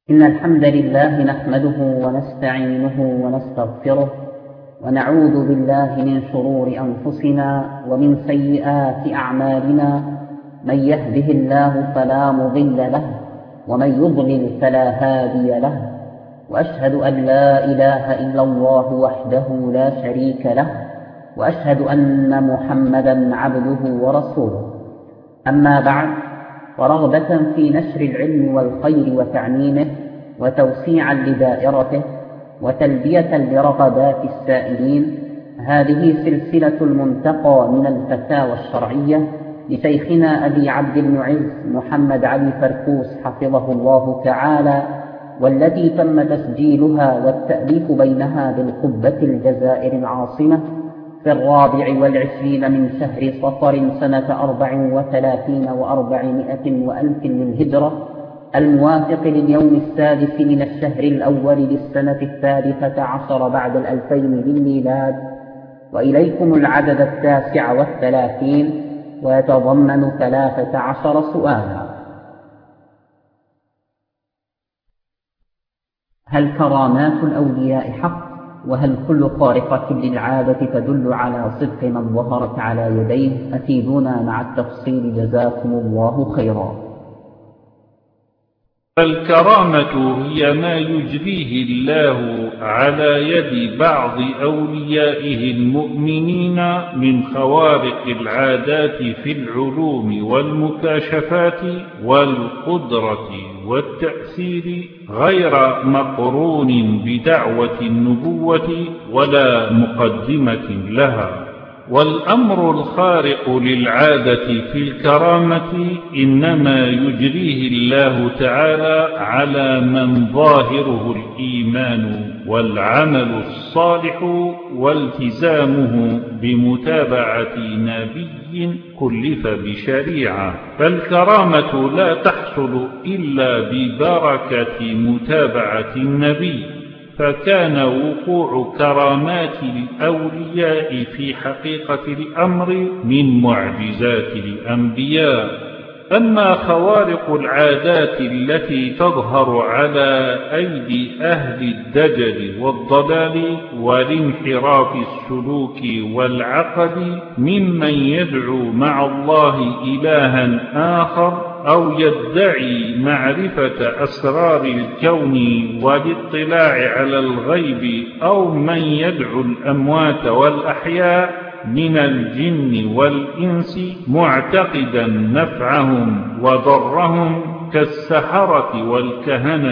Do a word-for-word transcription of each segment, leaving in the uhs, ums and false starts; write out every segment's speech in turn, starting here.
إن الحمد لله نحمده ونستعينه ونستغفره ونعوذ بالله من شرور أنفسنا ومن سيئات أعمالنا. من يهده الله فلا مضل له ومن يضلل فلا هادي له، وأشهد أن لا إله إلا الله وحده لا شريك له، وأشهد أن محمدا عبده ورسوله. أما بعد، ورغبة في نشر العلم والخير وتعميمه وتوسيعا لدائرته وتلبية لرغبات السائلين، هذه سلسلة المنتقى من الفتاوى الشرعية لشيخنا أبي عبد المعز محمد علي فركوس حفظه الله تعالى، والتي تم تسجيلها والتأليف بينها بالقبة الجزائر العاصمة في الرابع والعشرين من شهر صفر سنة أربع وثلاثين وأربعمائة وألف للهجرة، الموافق لليوم السادس من الشهر الأول للسنة الثالثة عشر بعد الألفين للميلاد. وإليكم العدد التاسع والثلاثين، ويتضمن ثلاثة عشر سؤالا. هل كرامات الأولياء حق؟ وهل كل خارقة للعادة تدل على صدق من ظهرت على يديه؟ أفيدونا مع التفصيل جزاكم الله خيرا. الكرامة هي ما يجريه الله على يد بعض أوليائه المؤمنين من خوارق العادات في العلوم والمكاشفات والقدرة والتأثير، غير مقرون بدعوة النبوة ولا مقدمة لها. والأمر الخارق للعادة في الكرامة إنما يجريه الله تعالى على من ظاهره الإيمان والعمل الصالح والتزامه بمتابعة نبي كلف بشريعة. فالكرامة لا تحصل إلا ببركة متابعة النبي، فكان وقوع كرامات الأولياء في حقيقة الأمر من معجزات الأنبياء. أما خوارق العادات التي تظهر على أيدي أهل الدجل والضلال والانحراف السلوك والعقد ممن يدعو مع الله إلها آخر أو يدعي معرفة أسرار الكون والاطلاع على الغيب، أو من يدعو الأموات والأحياء من الجن والإنس معتقدا نفعهم وضرهم كالسحرة والكهنة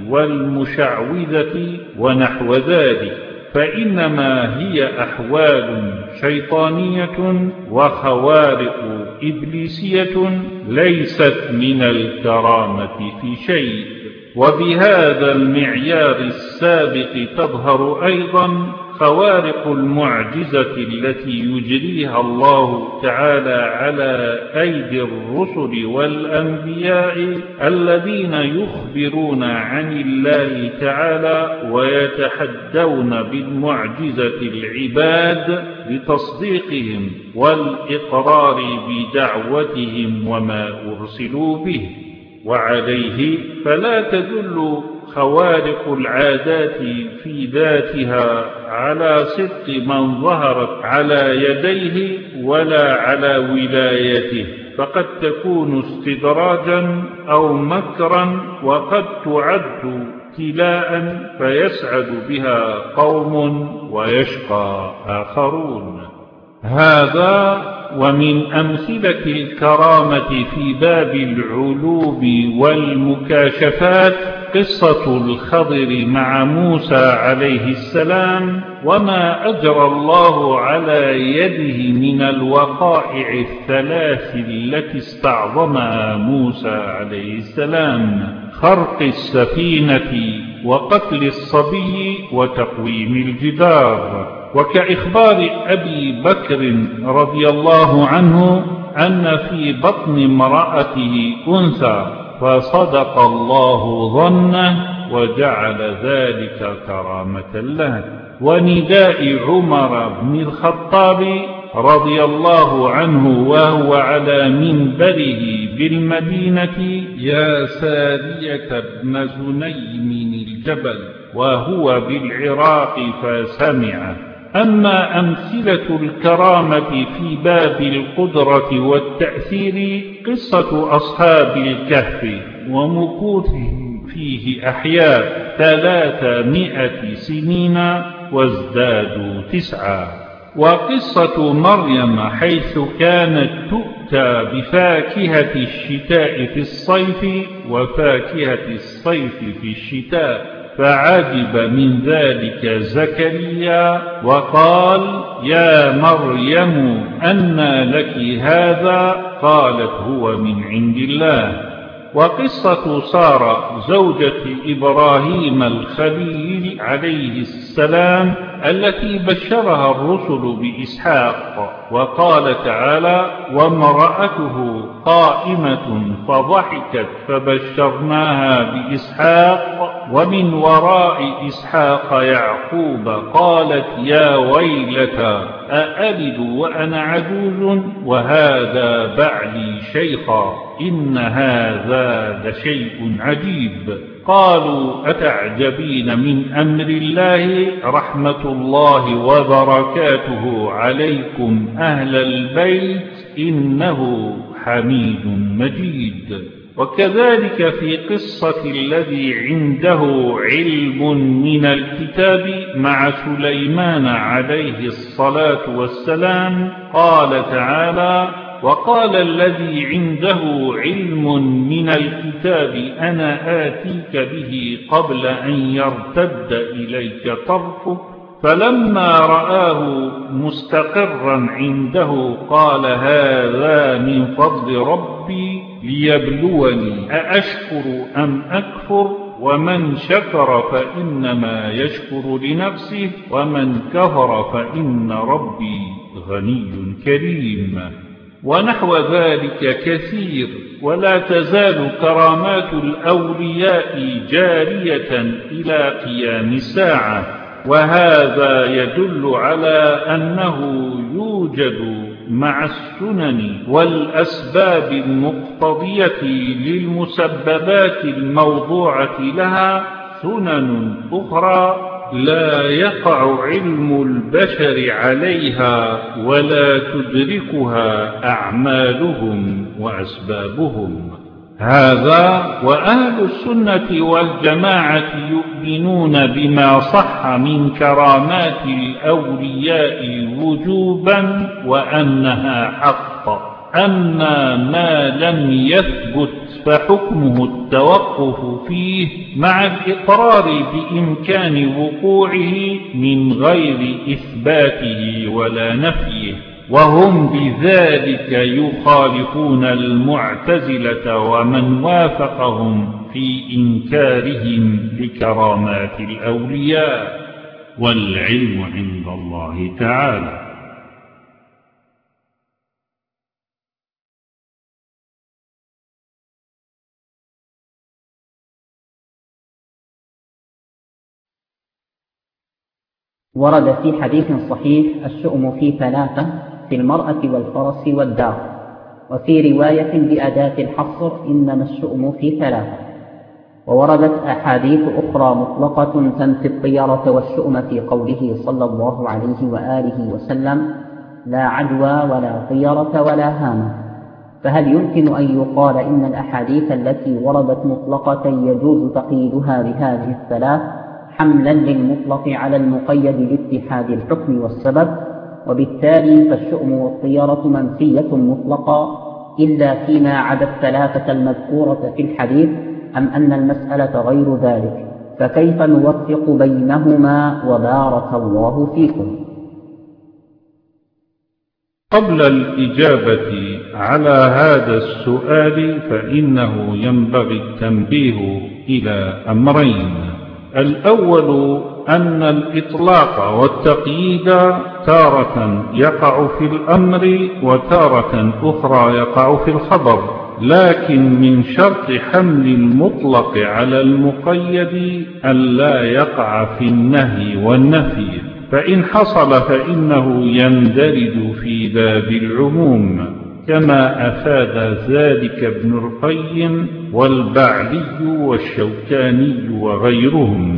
والمشعوذة ونحو ذلك، فإنما هي أحوال شيطانية وخوارق إبليسية ليست من الكرامة في شيء. وبهذا المعيار السابق تظهر أيضا خوارق المعجزة التي يجريها الله تعالى على أيدي الرسل والأنبياء الذين يخبرون عن الله تعالى ويتحدون بالمعجزة العباد لتصديقهم والإقرار بدعوتهم وما أرسلوا به. وعليه فلا تدل خوارق العادات في ذاتها على صدق من ظهرت على يديه ولا على ولايته، فقد تكون استدراجا أو مكرا، وقد تعد ابتلاء فيسعد بها قوم ويشقى آخرون. هذا ومن أمثلة الكرامة في باب العلوم والمكاشفات قصة الخضر مع موسى عليه السلام، وما أجرى الله على يده من الوقائع الثلاث التي استعظمها موسى عليه السلام: خرق السفينة وقتل الصبي وتقويم الجدار. وكإخبار أبي بكر رضي الله عنه أن في بطن امرأته أنثى فصدق الله ظنه وجعل ذلك كرامة له. ونداء عمر بن الخطاب رضي الله عنه وهو على منبره بالمدينة: يا سارية بن زنيم الجبل، وهو بالعراق فسمعه. أما أمثلة الكرامة في باب القدرة والتأثير: قصة أصحاب الكهف ومكوثهم فيه أحياء ثلاثمائة سنين وازدادوا تسعا. وقصة مريم حيث كانت تؤتى بفاكهة الشتاء في الصيف وفاكهة الصيف في الشتاء، فعجب من ذلك زكريا وقال: يا مريم أنى لك هذا؟ قالت: هو من عند الله. وقصة سارة زوجة إبراهيم الخليل عليه السلام التي بشرها الرسل بإسحاق، وقال تعالى: وامرأته قائمة فضحكت فبشرناها بإسحاق ومن وراء إسحاق يعقوب، قالت: يا ويلتى أألد وأنا عجوز وهذا بعلي شيخا، إن هذا لشيء عجيب. قالوا: أتعجبين من أمر الله، رحمة الله وبركاته عليكم أهل البيت، إنه حميد مجيد. وكذلك في قصة الذي عنده علم من الكتاب مع سليمان عليه الصلاة والسلام، قال تعالى: وقال الذي عنده علم من الكتاب أنا آتيك به قبل أن يرتد إليك طرفك، فلما رآه مستقرا عنده قال: هذا من فضل ربي ليبلوني أأشكر أم أكفر، ومن شكر فإنما يشكر لنفسه ومن كفر فإن ربي غني كريم. ونحو ذلك كثير. ولا تزال كرامات الأولياء جارية إلى قيام الساعة، وهذا يدل على أنه يوجد مع السنن والأسباب المقتضية للمسببات الموضوعة لها سنن أخرى لا يقع علم البشر عليها ولا تدركها أعمالهم وأسبابهم. هذا وأهل السنة والجماعة يؤمنون بما صح من كرامات الأولياء وجوبا وأنها حق. أما ما لم يثبت فحكمه التوقف فيه مع الإقرار بإمكان وقوعه من غير إثباته ولا نفيه، وهم بذلك يخالفون المعتزلة ومن وافقهم في إنكارهم لكرامات الأولياء، والعلم عند الله تعالى. ورد في حديث صحيح: الشؤم في ثلاثة، في المرأة والفرس والدار. وفي رواية بأداة الحصر: إنما الشؤم في ثلاثة. ووردت أحاديث أخرى مطلقة تنفي الطيرة والشؤم في قوله صلى الله عليه وآله وسلم: لا عدوى ولا طيرة ولا هامة. فهل يمكن أن يقال إن الأحاديث التي وردت مطلقة يجوز تقييدها بهذه الثلاث حملا للمطلق على المقيد لاتحاد الحكم والسبب، وبالتالي فالشؤم والطيرة منفية مطلقا إلا فيما عدا الثلاثة المذكورة في الحديث، أم أن المسألة غير ذلك؟ فكيف نوفق بينهما وبارك الله فيكم؟ قبل الإجابة على هذا السؤال فإنه ينبغي التنبيه إلى أمرين. الأول أن الإطلاق والتقييد تارة يقع في الأمر وتارة أخرى يقع في الخبر، لكن من شرط حمل المطلق على المقيد أن لا يقع في النهي والنفي. فإن حصل فإنه يندرج في باب العموم، كما أفاد ذلك ابن القيم والبعلي والشوكاني وغيرهم.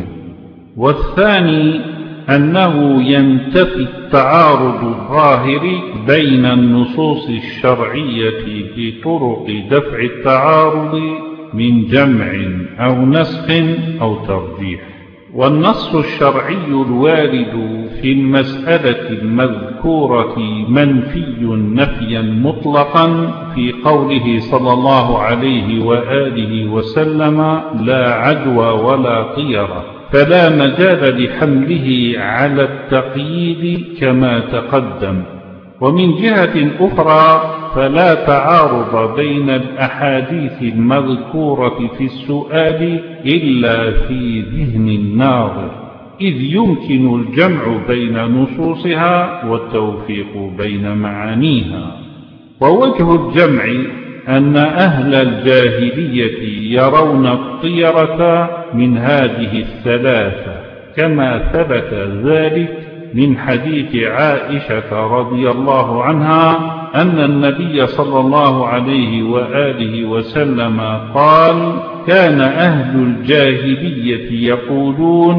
والثاني أنه ينتفي التعارض الظاهر بين النصوص الشرعية بطرق دفع التعارض من جمع أو نسخ أو ترجيح. والنص الشرعي الوارد في المسألة المذكورة منفي نفيا مطلقا في قوله صلى الله عليه وآله وسلم: لا عدوى ولا طيرة، فلا مجال لحمله على التقييد كما تقدم. ومن جهة أخرى فلا تعارض بين الأحاديث المذكورة في السؤال إلا في ذهن الناظر، إذ يمكن الجمع بين نصوصها والتوفيق بين معانيها. ووجه الجمع أن أهل الجاهلية يرون الطيرة من هذه الثلاثة، كما ثبت ذلك من حديث عائشة رضي الله عنها أن النبي صلى الله عليه وآله وسلم قال: كان أهل الجاهلية يقولون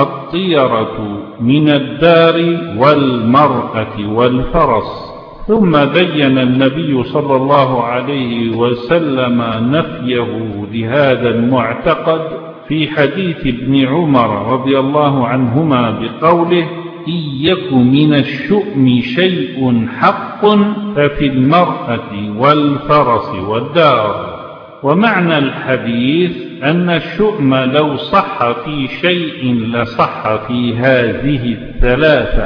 الطيرة من الدار والمرأة والفرس. ثم بين النبي صلى الله عليه وسلم نفيه لهذا المعتقد في حديث ابن عمر رضي الله عنهما بقوله: إن يك من الشؤم شيء حق ففي المرأة والفرس والدار. ومعنى الحديث أن الشؤم لو صح في شيء لصح في هذه الثلاثة،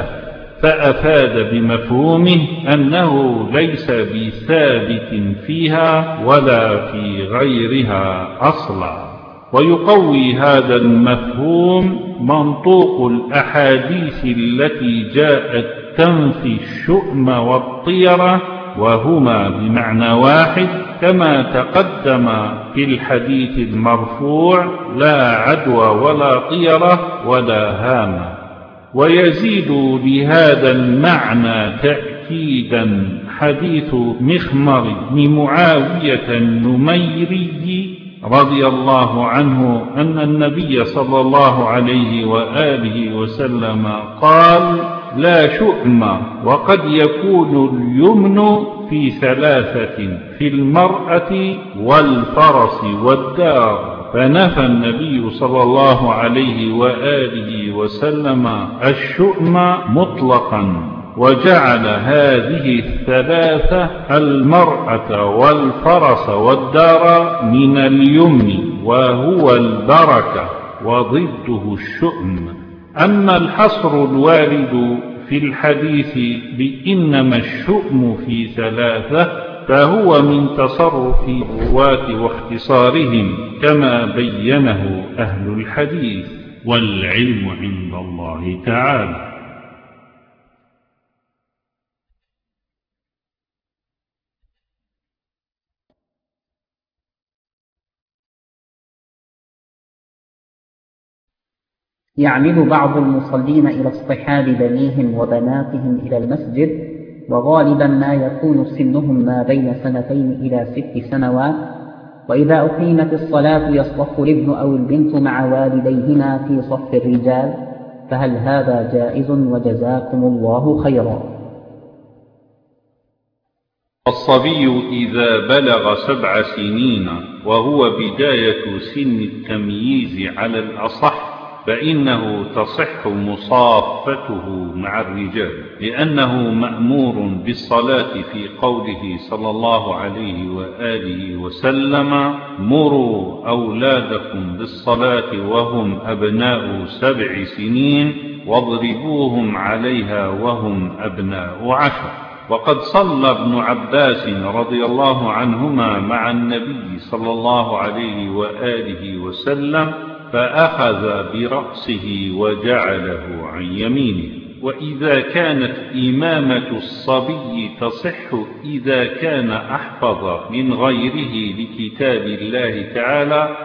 فأفاد بمفهومه أنه ليس بثابت فيها ولا في غيرها أصلا. ويقوي هذا المفهوم منطوق الأحاديث التي جاءت تنفي الشؤم والطيرة، وهما بمعنى واحد، كما تقدم في الحديث المرفوع: لا عدوى ولا طيرة ولا هامة. ويزيد لهذا المعنى تأكيدا حديث مخمر بن معاوية النميري رضي الله عنه أن النبي صلى الله عليه وآله وسلم قال: لا شؤم، وقد يكون اليمن في ثلاثة: في المرأة والفرس والدار. فنفى النبي صلى الله عليه وآله وسلم الشؤم مطلقا، وجعل هذه الثلاثة المرأة والفرس والدار من اليمن، وهو البركة، وضده الشؤم. أما الحصر الوارد في الحديث بإنما الشؤم في ثلاثة فهو من تصرف الرواة واختصارهم، كما بينه أهل الحديث، والعلم عند الله تعالى. يعمد بعض المصلين إلى اصطحاب بنيهم وبناتهم إلى المسجد، وغالبا ما يكون سنهم ما بين سنتين إلى ست سنوات، وإذا أقيمت الصلاة يصطف الابن أو البنت مع والديهما في صف الرجال، فهل هذا جائز؟ وجزاكم الله خيرا. الصبي إذا بلغ سبع سنين وهو بداية سن التمييز على الأصح، فإنه تصح مصافته مع الرجال، لأنه مأمور بالصلاة في قوله صلى الله عليه وآله وسلم: مروا أولادكم بالصلاة وهم أبناء سبع سنين واضربوهم عليها وهم أبناء عشر. وقد صلى ابن عباس رضي الله عنهما مع النبي صلى الله عليه وآله وسلم، فأخذ برأسه وجعله عن يمينه. وإذا كانت إمامة الصبي تصح إذا كان أحفظ من غيره لكتاب الله تعالى،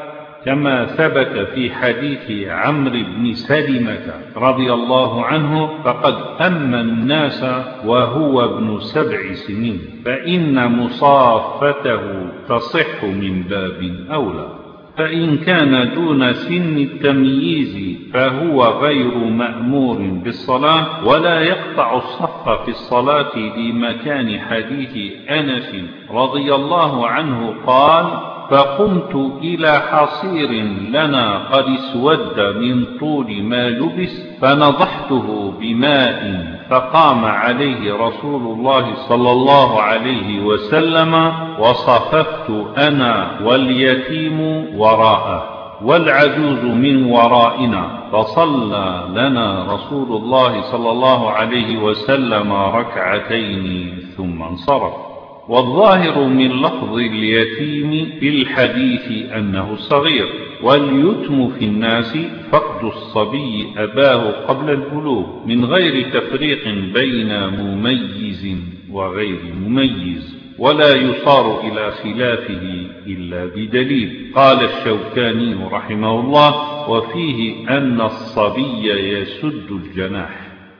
كما ثبت في حديث عمرو بن سلمة رضي الله عنه: فقد أم الناس وهو ابن سبع سنين، فإن مصافته تصح من باب أولى. فإن كان دون سن التمييز فهو غير مأمور بالصلاة، ولا يقطع الصف في الصلاة، لمكان حديث أنس رضي الله عنه قال: فقمت إلى حصير لنا قد اسود من طول ما لبس، فنضحته بماء، فقام عليه رسول الله صلى الله عليه وسلم، وصففت أنا واليتيم وراءه والعجوز من ورائنا، فصلى لنا رسول الله صلى الله عليه وسلم ركعتين ثم انصرف. والظاهر من لفظ اليتيم في الحديث أنه صغير، واليتم في الناس فقد الصبي أباه قبل البلوغ، من غير تفريق بين مميز وغير مميز، ولا يصار إلى خلافه إلا بدليل. قال الشوكاني رحمه الله: وفيه أن الصبي يسد الجناح.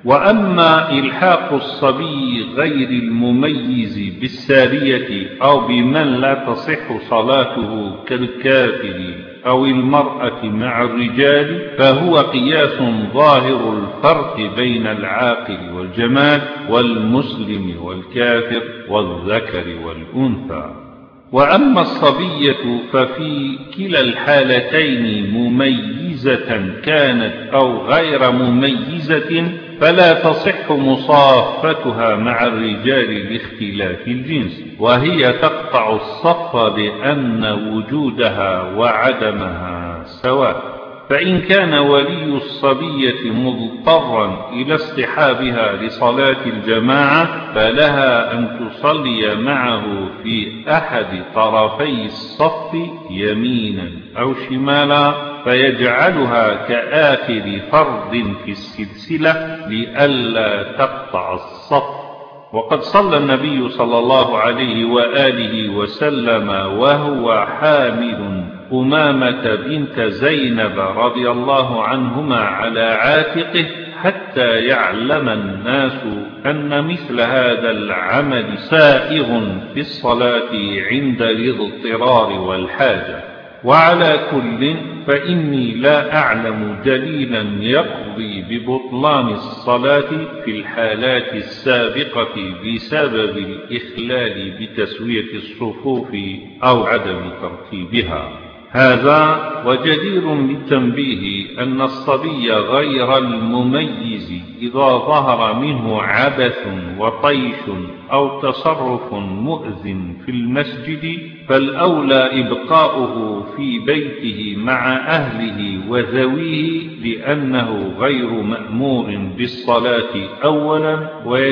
وأما إلحاق الصبي غير المميز بالسارية أو بمن لا تصح صلاته كالكافر أو المرأة مع الرجال، فهو قياس ظاهر الفرق بين العاقل والجمال، والمسلم والكافر، والذكر والأنثى. وأما الصبية ففي كلا الحالتين مميزة كانت أو غير مميزة، فلا تصح مصافتها مع الرجال لاختلاف الجنس، وهي تقطع الصف لأن وجودها وعدمها سواء. فإن كان ولي الصبية مضطرا إلى اصطحابها لصلاة الجماعة، فلها أن تصلي معه في أحد طرفي الصف يمينا أو شمالا، فيجعلها كآخر فرد في السلسلة لئلا تقطع الصف. وقد صلى النبي صلى الله عليه وآله وسلم وهو حامل أمامة بنت زينب رضي الله عنهما على عاتقه، حتى يعلم الناس أن مثل هذا العمل سائغ في الصلاة عند الاضطرار والحاجة. وعلى كل فإني لا أعلم دليلا يقضي ببطلان الصلاة في الحالات السابقة بسبب الإخلال بتسوية الصفوف أو عدم ترتيبها. هذا وجدير بالتنبيه أن الصبي غير المميز إذا ظهر منه عبث وطيش أو تصرف مؤذن في المسجد، فالأولى إبقاؤه في بيته مع أهله وذويه، لأنه غير مأمور بالصلاة أولا،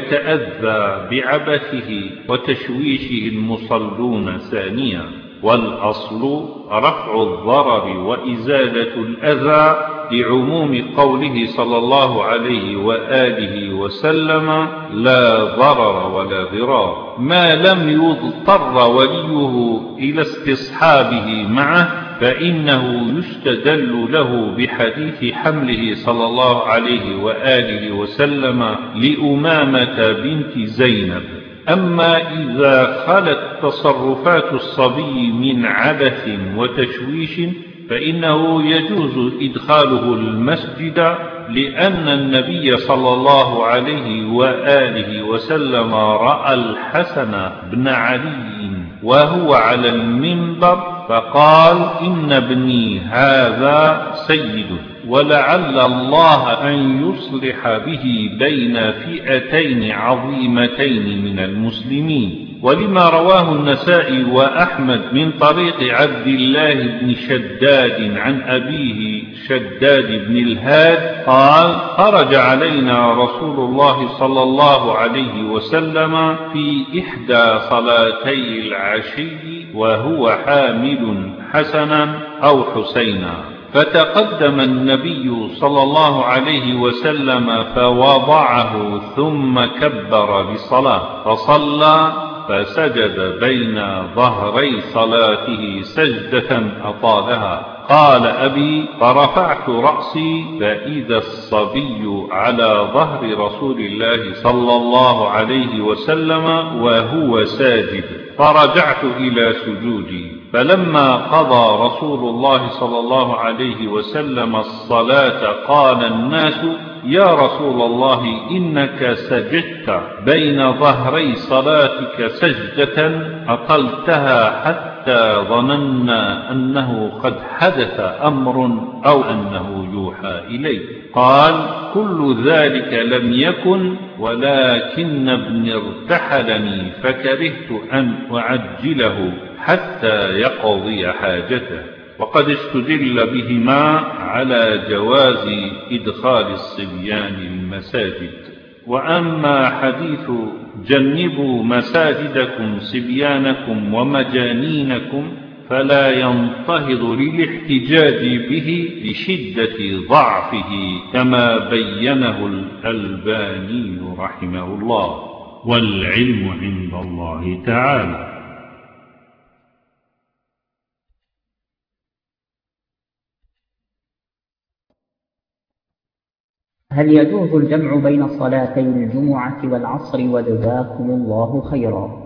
ويتأذى بعبثه وتشويشه المصلون ثانيا. والأصل رفع الضرر وإزالة الأذى، لعموم قوله صلى الله عليه وآله وسلم: لا ضرر ولا ضرار، ما لم يضطر وليه إلى استصحابه معه، فإنه يستدل له بحديث حمله صلى الله عليه وآله وسلم لأمامة بنت زينب. أما إذا خلت تصرفات الصبي من عبث وتشويش، فإنه يجوز إدخاله المسجد، لأن النبي صلى الله عليه وآله وسلم رأى الحسن بن علي وهو على المنبر، فقال: إن ابني هذا سيد، ولعل الله أن يصلح به بين فئتين عظيمتين من المسلمين. ولما رواه النسائي وأحمد من طريق عبد الله بن شداد عن أبيه شداد بن الهاد قال: خرج علينا رسول الله صلى الله عليه وسلم في إحدى صلاتي العشي وهو حامل حسنا أو حسينا، فتقدم النبي صلى الله عليه وسلم فوضعه ثم كبر للصلاة، فصلى فسجد بين ظهري صلاته سجدة أطالها. قال أبي فرفعت رأسي فإذا الصبي على ظهر رسول الله صلى الله عليه وسلم وهو ساجد، فرجعت إلى سجودي. فلما قضى رسول الله صلى الله عليه وسلم الصلاة قال الناس: يا رسول الله إنك سجدت بين ظهري صلاتك سجدة أطلتها حتى ظننا أنه قد حدث أمر أو أنه يوحى إليه. قال: كل ذلك لم يكن، ولكن ابني ارتحلني فكرهت أن أعجله حتى يقضي حاجته. وقد استدل بهما على جواز إدخال الصبيان المساجد. وأما حديث جنبوا مساجدكم صبيانكم ومجانينكم فلا ينتهض للاحتجاج به لشدة ضعفه كما بينه الألباني رحمه الله، والعلم عند الله تعالى. هل يجوز الجمع بين صلاتي الجمعة والعصر؟ وجزاكم الله خيرا.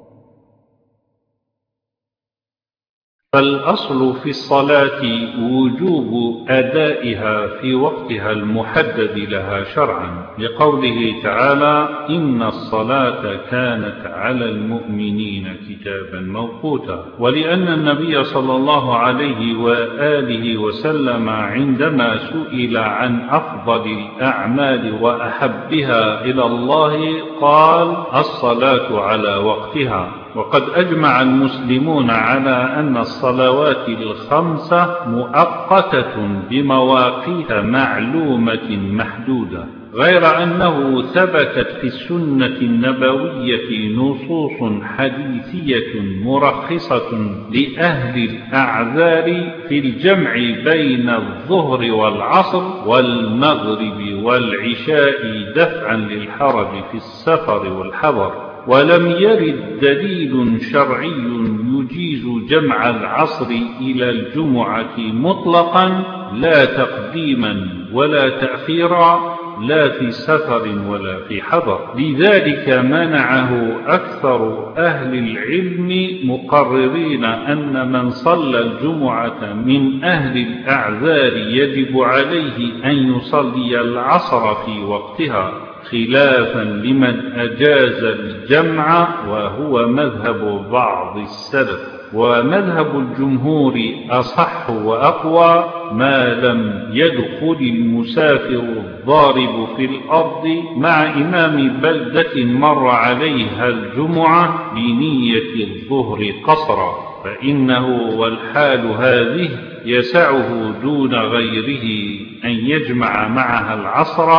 فالأصل في الصلاة وجوب أدائها في وقتها المحدد لها شرعا، لقوله تعالى: إن الصلاة كانت على المؤمنين كتابا موقوتا. ولأن النبي صلى الله عليه وآله وسلم عندما سئل عن أفضل الأعمال وأحبها إلى الله قال: الصلاة على وقتها. وقد أجمع المسلمون على أن الصلوات الخمسة مؤقتة بمواقيت معلومة محدودة، غير أنه ثبتت في السنة النبوية نصوص حديثية مرخصة لأهل الأعذار في الجمع بين الظهر والعصر والمغرب والعشاء دفعا للحرج في السفر والحضر. ولم يرد دليل شرعي يجيز جمع العصر إلى الجمعة مطلقا، لا تقديما ولا تأخيرا، لا في سفر ولا في حضر. لذلك منعه أكثر أهل العلم، مقررين أن من صلى الجمعة من أهل الأعذار يجب عليه أن يصلي العصر في وقتها، خلافا لمن أجاز الجمع، وهو مذهب بعض السلف. ومذهب الجمهور أصح وأقوى ما لم يدخل المسافر الضارب في الأرض مع إمام بلدة مر عليها الجمعة بنية الظهر قصرا، فإنه والحال هذه يسعه دون غيره أن يجمع معها العصر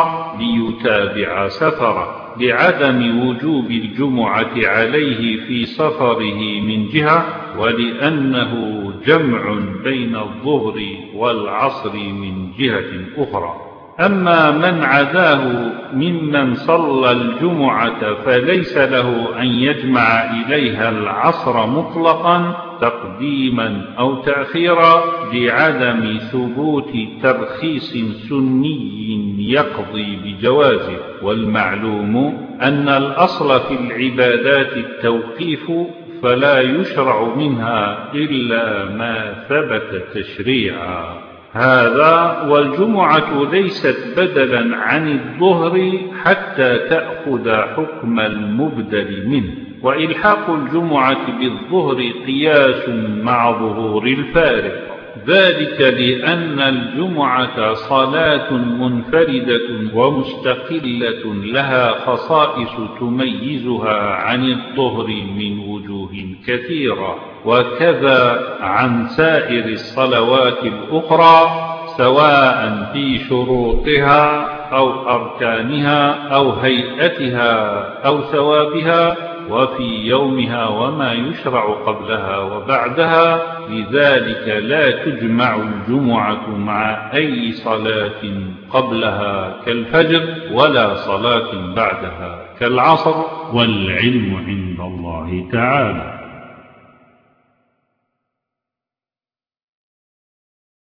ليتابع سفره، لعدم وجوب الجمعة عليه في سفره من جهة، ولأنه جمع بين الظهر والعصر من جهة أخرى. أما من عداه ممن صلى الجمعة فليس له أن يجمع إليها العصر مطلقا تقديما أو تأخيرا، لعدم ثبوت ترخيص سني يقضي بجوازه. والمعلوم أن الأصل في العبادات التوقيف، فلا يشرع منها إلا ما ثبت تشريعا. هذا والجمعة ليست بدلا عن الظهر حتى تأخذ حكم المبدل منه، وإلحاق الجمعة بالظهر قياس مع ظهور الفارق، ذلك لأن الجمعة صلاة منفردة ومستقلة لها خصائص تميزها عن الظهر من وجوه كثيرة، وكذا عن سائر الصلوات الأخرى، سواء في شروطها أو أركانها أو هيئتها أو ثوابها، وفي يومها وما يشرع قبلها وبعدها. لذلك لا تجمع الجمعة مع أي صلاة قبلها كالفجر، ولا صلاة بعدها كالعصر، والعلم عند الله تعالى.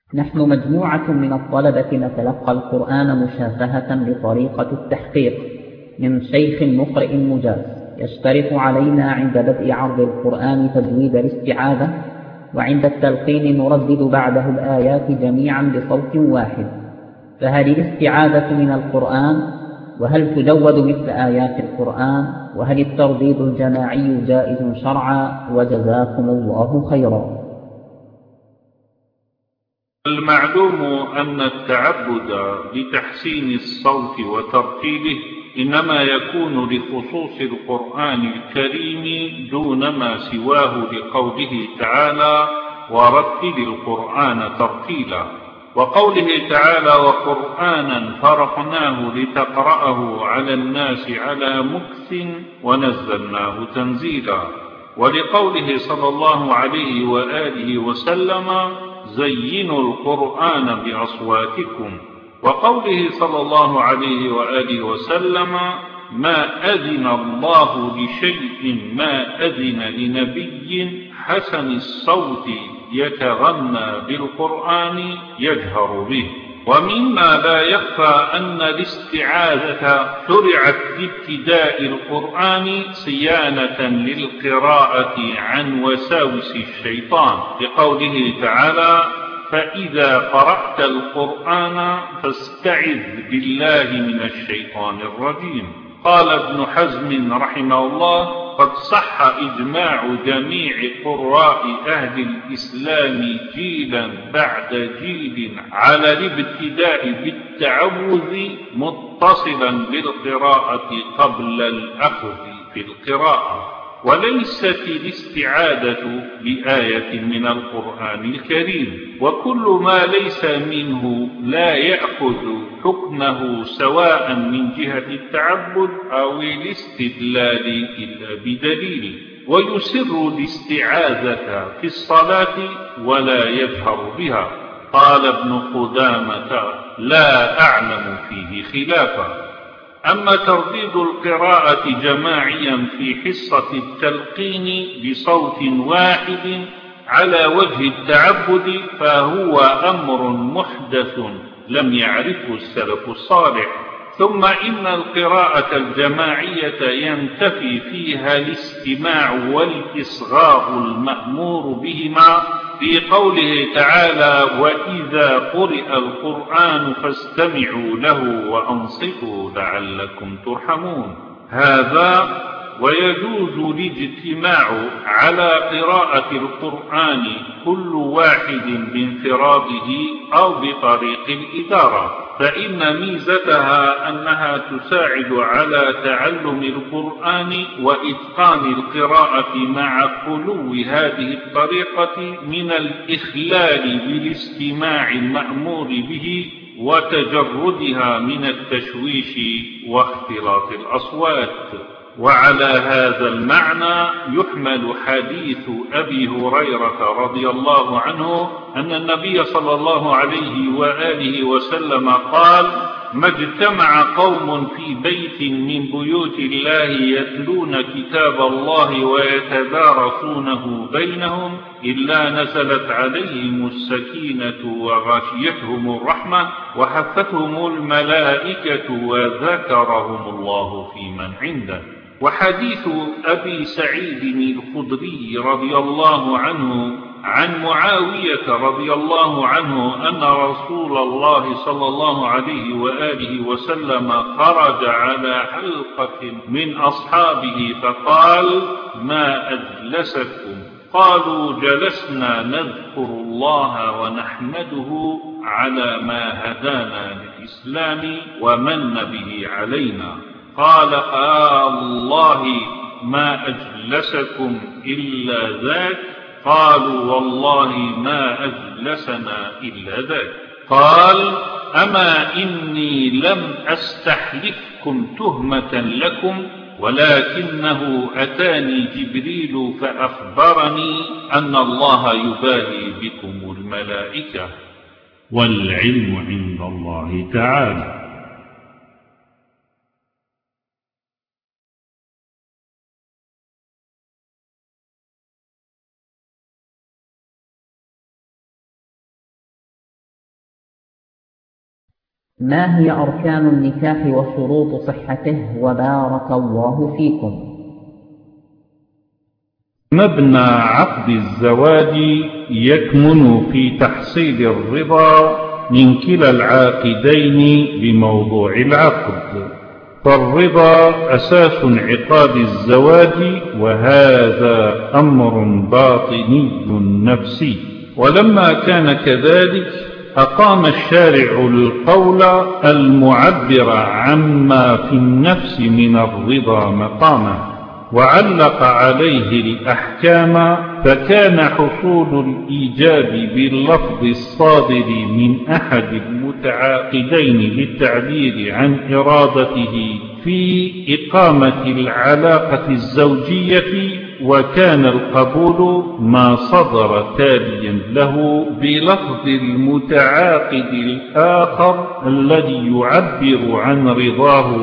نحن مجموعة من الطلبة نتلقى القرآن مشافهة بطريقة التحقيق من شيخ مقرئ مجاز، يشترط علينا عند بدء عرض القرآن تجويد الاستعاذة، وعند التلقين نردد بعده الآيات جميعا بصوت واحد. فهل الاستعاذة من القرآن؟ وهل تجود مثل آيات القرآن؟ وهل الترديد الجماعي جائز شرعا؟ وجزاكم الله خيرا. المعلوم أن التعبد بتحسين الصوت وترتيله إنما يكون لخصوص القرآن الكريم دون ما سواه، لقوله تعالى: ورتل القرآن ترتيلا، وقوله تعالى: وقرآنا فرقناه لتقرأه على الناس على مكث ونزلناه تنزيلا، ولقوله صلى الله عليه وآله وسلم: زينوا القرآن بأصواتكم، وقوله صلى الله عليه وآله وسلم: ما أذن الله لشيء ما أذن لنبي حسن الصوت يتغنى بالقرآن يجهر به. ومما لا يخفى أن الاستعاذة شرعت بابتداء القرآن صيانة للقراءة عن وساوس الشيطان، لقوله تعالى: فإذا قرأت القرآن فاستعذ بالله من الشيطان الرجيم. قال ابن حزم رحمه الله: قد صح إجماع جميع قراء أهل الإسلام جيلا بعد جيل على الابتداء بالتعوذ متصلا بالقراءة قبل الأخذ في القراءة، وليست الاستعاذة بآية من القرآن الكريم، وكل ما ليس منه لا يأخذ حكمه سواء من جهة التعبد أو الاستدلال إلا بدليل، ويسر الاستعاذة في الصلاة ولا يجهر بها. قال ابن قدامة: لا أعلم فيه خلافا. أما ترديد القراءة جماعيا في حصة التلقين بصوت واحد على وجه التعبد فهو أمر محدث لم يعرفه السلف الصالح. ثم إن القراءة الجماعية ينتفي فيها الاستماع والإصغاء المأمور بهما، في قوله تعالى: وإذا قرئ القرآن فاستمعوا له وأنصتوا لعلكم ترحمون. هذا ويجوز الاجتماع على قراءة القرآن كل واحد بانفراده أو بطريق الإدارة، فإن ميزتها أنها تساعد على تعلم القرآن وإتقان القراءة مع خلو هذه الطريقة من الإخلال بالاستماع المأمور به وتجردها من التشويش واختلاط الأصوات. وعلى هذا المعنى يحمل حديث أبي هريرة رضي الله عنه أن النبي صلى الله عليه وآله وسلم قال: ما اجتمع قوم في بيت من بيوت الله يتلون كتاب الله ويتدارسونه بينهم إلا نزلت عليهم السكينة وغشيتهم الرحمة وحفتهم الملائكة وذكرهم الله في من عنده. وحديث أبي سعيد الخدري رضي الله عنه عن معاوية رضي الله عنه أن رسول الله صلى الله عليه وآله وسلم خرج على حلقة من أصحابه فقال: ما أجلسكم؟ قالوا: جلسنا نذكر الله ونحمده على ما هدانا للإسلام ومن به علينا. قال: آه الله ما أجلسكم إلا ذاك؟ قالوا: والله ما أجلسنا إلا ذاك. قال: أما إني لم أستحلفكم تهمة لكم، ولكنه أتاني جبريل فأخبرني أن الله يباهي بكم الملائكة، والعلم عند الله تعالى. ما هي أركان النكاح وشروط صحته؟ وبارك الله فيكم. مبنى عقد الزواج يكمن في تحصيل الرضا من كلا العاقدين بموضوع العقد، فالرضا أساس انعقاد الزواج، وهذا أمر باطني نفسي. ولما كان كذلك أقام الشارع القول المعبر عما في النفس من الرضا مقامه، وعلق عليه الأحكام، فكان حصول الإيجاب باللفظ الصادر من أحد المتعاقدين للتعبير عن إرادته في إقامة العلاقة الزوجية، وكان القبول ما صدر تاليا له بلفظ المتعاقد الآخر الذي يعبر عن رضاه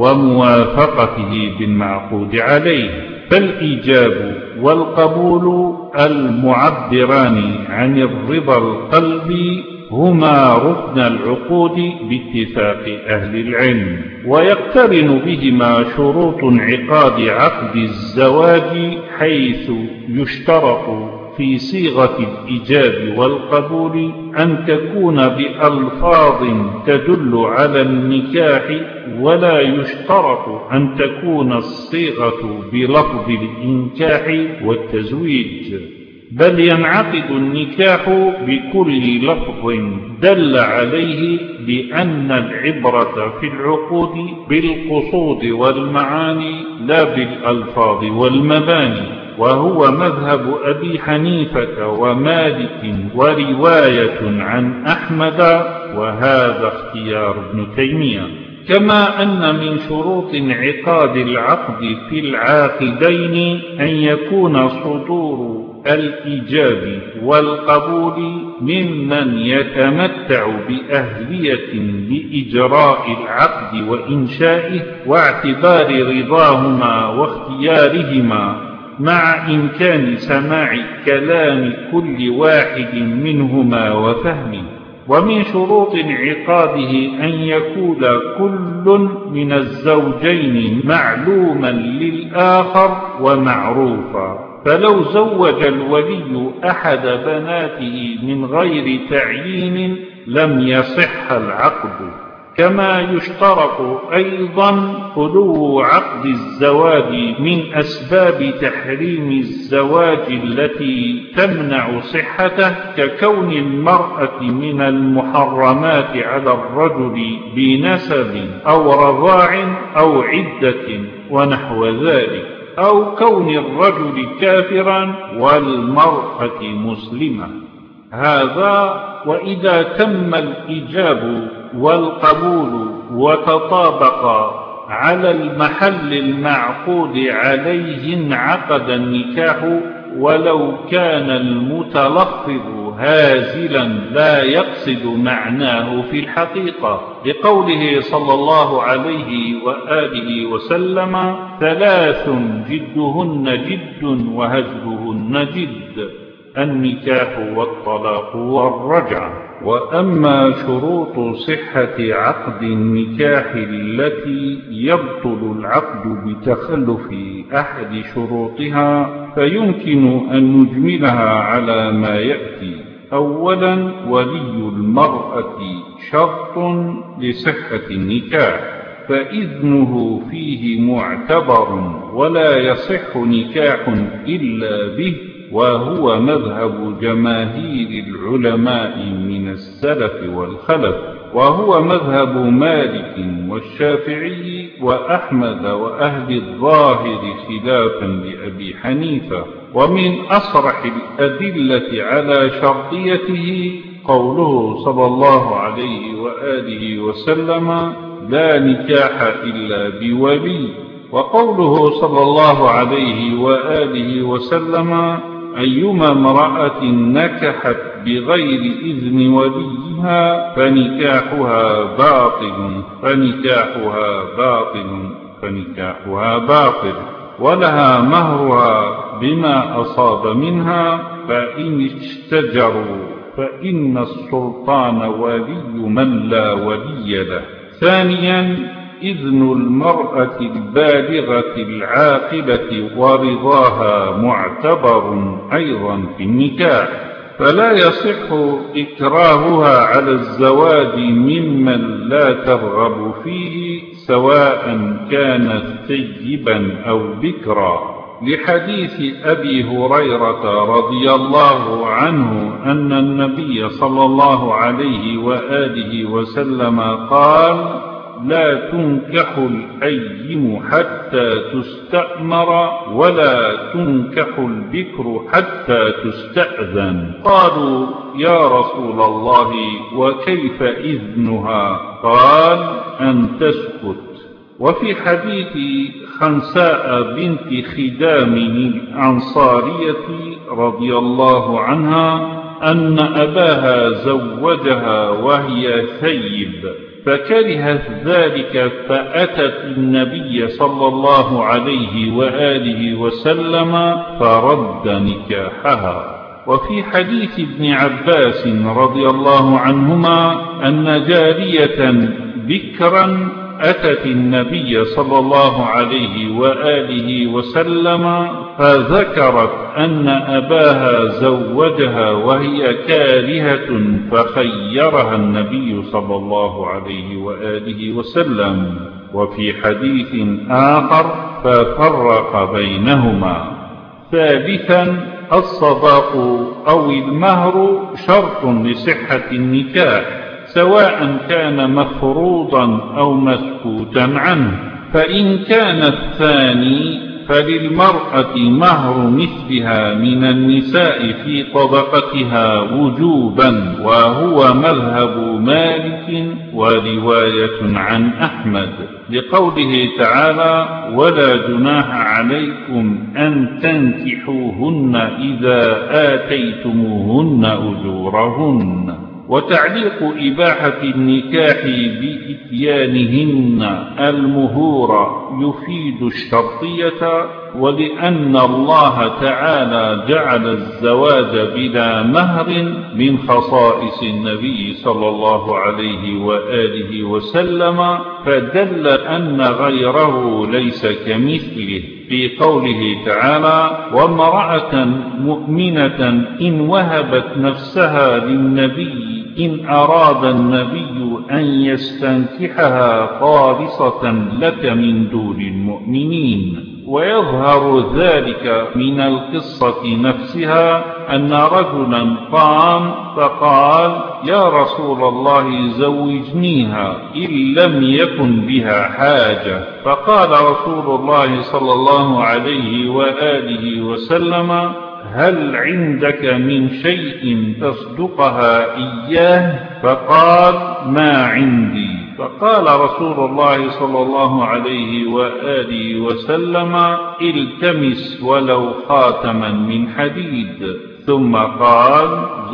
وموافقته بالمعقود عليه. فالإيجاب والقبول المعبران عن الرضا القلبي هما ركن العقود باتفاق أهل العلم، ويقترن بهما شروط انعقاد عقد الزواج، حيث يشترط في صيغة الإيجاب والقبول أن تكون بألفاظ تدل على النكاح، ولا يشترط أن تكون الصيغة بلفظ الإنكاح والتزويج، بل ينعقد النكاح بكل لفظ دل عليه، لأن العبرة في العقود بالقصود والمعاني لا بالألفاظ والمباني، وهو مذهب أبي حنيفة ومالك ورواية عن أحمد، وهذا اختيار ابن تيمية. كما أن من شروط انعقاد العقد في العاقدين أن يكون صدور الإيجاب والقبول ممن يتمتع بأهلية لإجراء العقد وإنشائه، واعتبار رضاهما واختيارهما، مع إمكان سماع كلام كل واحد منهما وفهمه. ومن شروط انعقاده أن يكون كل من الزوجين معلوما للآخر ومعروفا، فلو زوج الولي أحد بناته من غير تعيين لم يصح العقد. كما يشترط أيضا خلو عقد الزواج من أسباب تحريم الزواج التي تمنع صحته، ككون المرأة من المحرمات على الرجل بنسب أو رضاع أو عدة ونحو ذلك، أو كون الرجل كافرا والمرأة مسلمة. هذا وإذا تم الإيجاب والقبول وتطابقا على المحل المعقود عليه انعقد النكاح، ولو كان المتلفظ هازلا لا يقصد معناه في الحقيقة، لقوله صلى الله عليه وآله وسلم: ثلاث جدهن جد وهزلهن جد، النكاح والطلاق والرجعة. وأما شروط صحة عقد النكاح التي يبطل العقد بتخلف أحد شروطها فيمكن أن نجملها على ما يأتي. أولا، ولي المرأة شرط لصحة النكاح، فإذنه فيه معتبر، ولا يصح نكاح إلا به، وهو مذهب جماهير العلماء من السلف والخلف، وهو مذهب مالك والشافعي وأحمد وأهل الظاهر خلافا لأبي حنيفة. ومن أصرح الأدلة على شرطيته قوله صلى الله عليه وآله وسلم: لا نكاح إلا بولي، وقوله صلى الله عليه وآله وسلم: أيما امرأة نكحت بغير إذن وليها فنكاحها باطل فنكاحها باطل فنكاحها باطل، ولها مهرها بما أصاب منها، فإن اشتجروا فإن السلطان ولي من لا ولي له. ثانيا إذن المرأة البالغة العاقلة ورضاها معتبر أيضا في النكاح، فلا يصح إكراهها على الزواج ممن لا ترغب فيه سواء كانت ثيبا أو بكرا، لحديث أبي هريرة رضي الله عنه أن النبي صلى الله عليه وآله وسلم قال: لا تنكح الأيم حتى تستأمر ولا تنكح البكر حتى تستأذن. قالوا: يا رسول الله وكيف إذنها؟ قال: أن تسكت. وفي حديث خنساء بنت خدام الأنصارية رضي الله عنها أن أباها زوجها وهي ثيب فكرهت ذلك فأتت النبي صلى الله عليه وآله وسلم فرد نكاحها. وفي حديث ابن عباس رضي الله عنهما أن جارية بكرا أتت النبي صلى الله عليه وآله وسلم فذكرت أن أباها زوجها وهي كارهة فخيرها النبي صلى الله عليه وآله وسلم. وفي حديث آخر ففرق بينهما. ثالثا الصداق أو المهر شرط لصحة النكاح سواء كان مفروضا أو مسكوتا عنه، فإن كان الثاني فللمرأة مهر مثلها من النساء في طبقتها وجوبا، وهو مذهب مالك ورواية عن أحمد، لقوله تعالى: ولا جناح عليكم أن تنكحوهن إذا آتيتموهن أجورهن. وتعليق إباحة النكاح بإتيانهن المهور يفيد الشرطية، ولأن الله تعالى جعل الزواج بلا مهر من خصائص النبي صلى الله عليه وآله وسلم، فدل أن غيره ليس كمثله في قوله تعالى: وامرأة مؤمنة إن وهبت نفسها للنبي إن أراد النبي أن يستنكحها خالصة لك من دون المؤمنين. ويظهر ذلك من القصة نفسها أن رجلا قام فقال: يا رسول الله زوجنيها إن لم يكن بها حاجة. فقال رسول الله صلى الله عليه وآله وسلم: هل عندك من شيء تصدقها إياه؟ فقال: ما عندي. فقال رسول الله صلى الله عليه وآله وسلم: التمس ولو خاتما من حديد. ثم قال: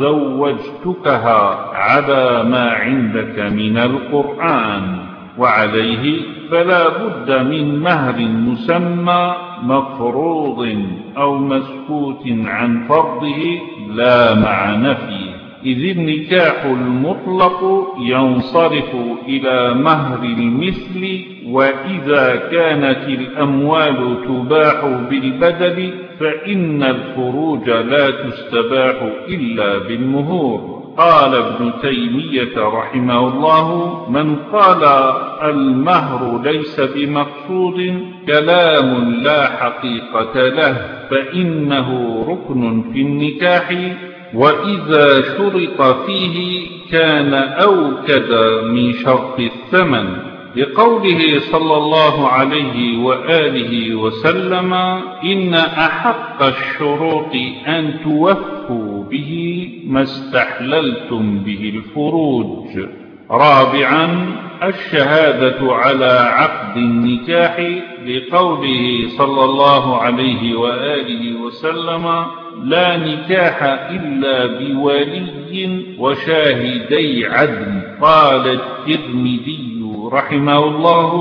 زوجتكها على ما عندك من القرآن. وعليه فلا بد من مهر مسمى مفروض أو مسكوت عن فرضه لا مع نفيه، إذ النكاح المطلق ينصرف إلى مهر المثل، وإذا كانت الأموال تباح بالبدل فإن الفروج لا تستباح إلا بالمهور. قال ابن تيمية رحمه الله: من قال المهر ليس بمقصود كلام لا حقيقة له، فإنه ركن في النكاح، وإذا شرط فيه كان أوكد من شرط الثمن، لقوله صلى الله عليه وآله وسلم: إن أحق الشروط أن توفوا به ما استحللتم به الفروج. رابعا الشهادة على عقد النكاح، لقوله صلى الله عليه وآله وسلم: لا نكاح إلا بولي وشاهدي عدل. قال الترمذي رحمه الله: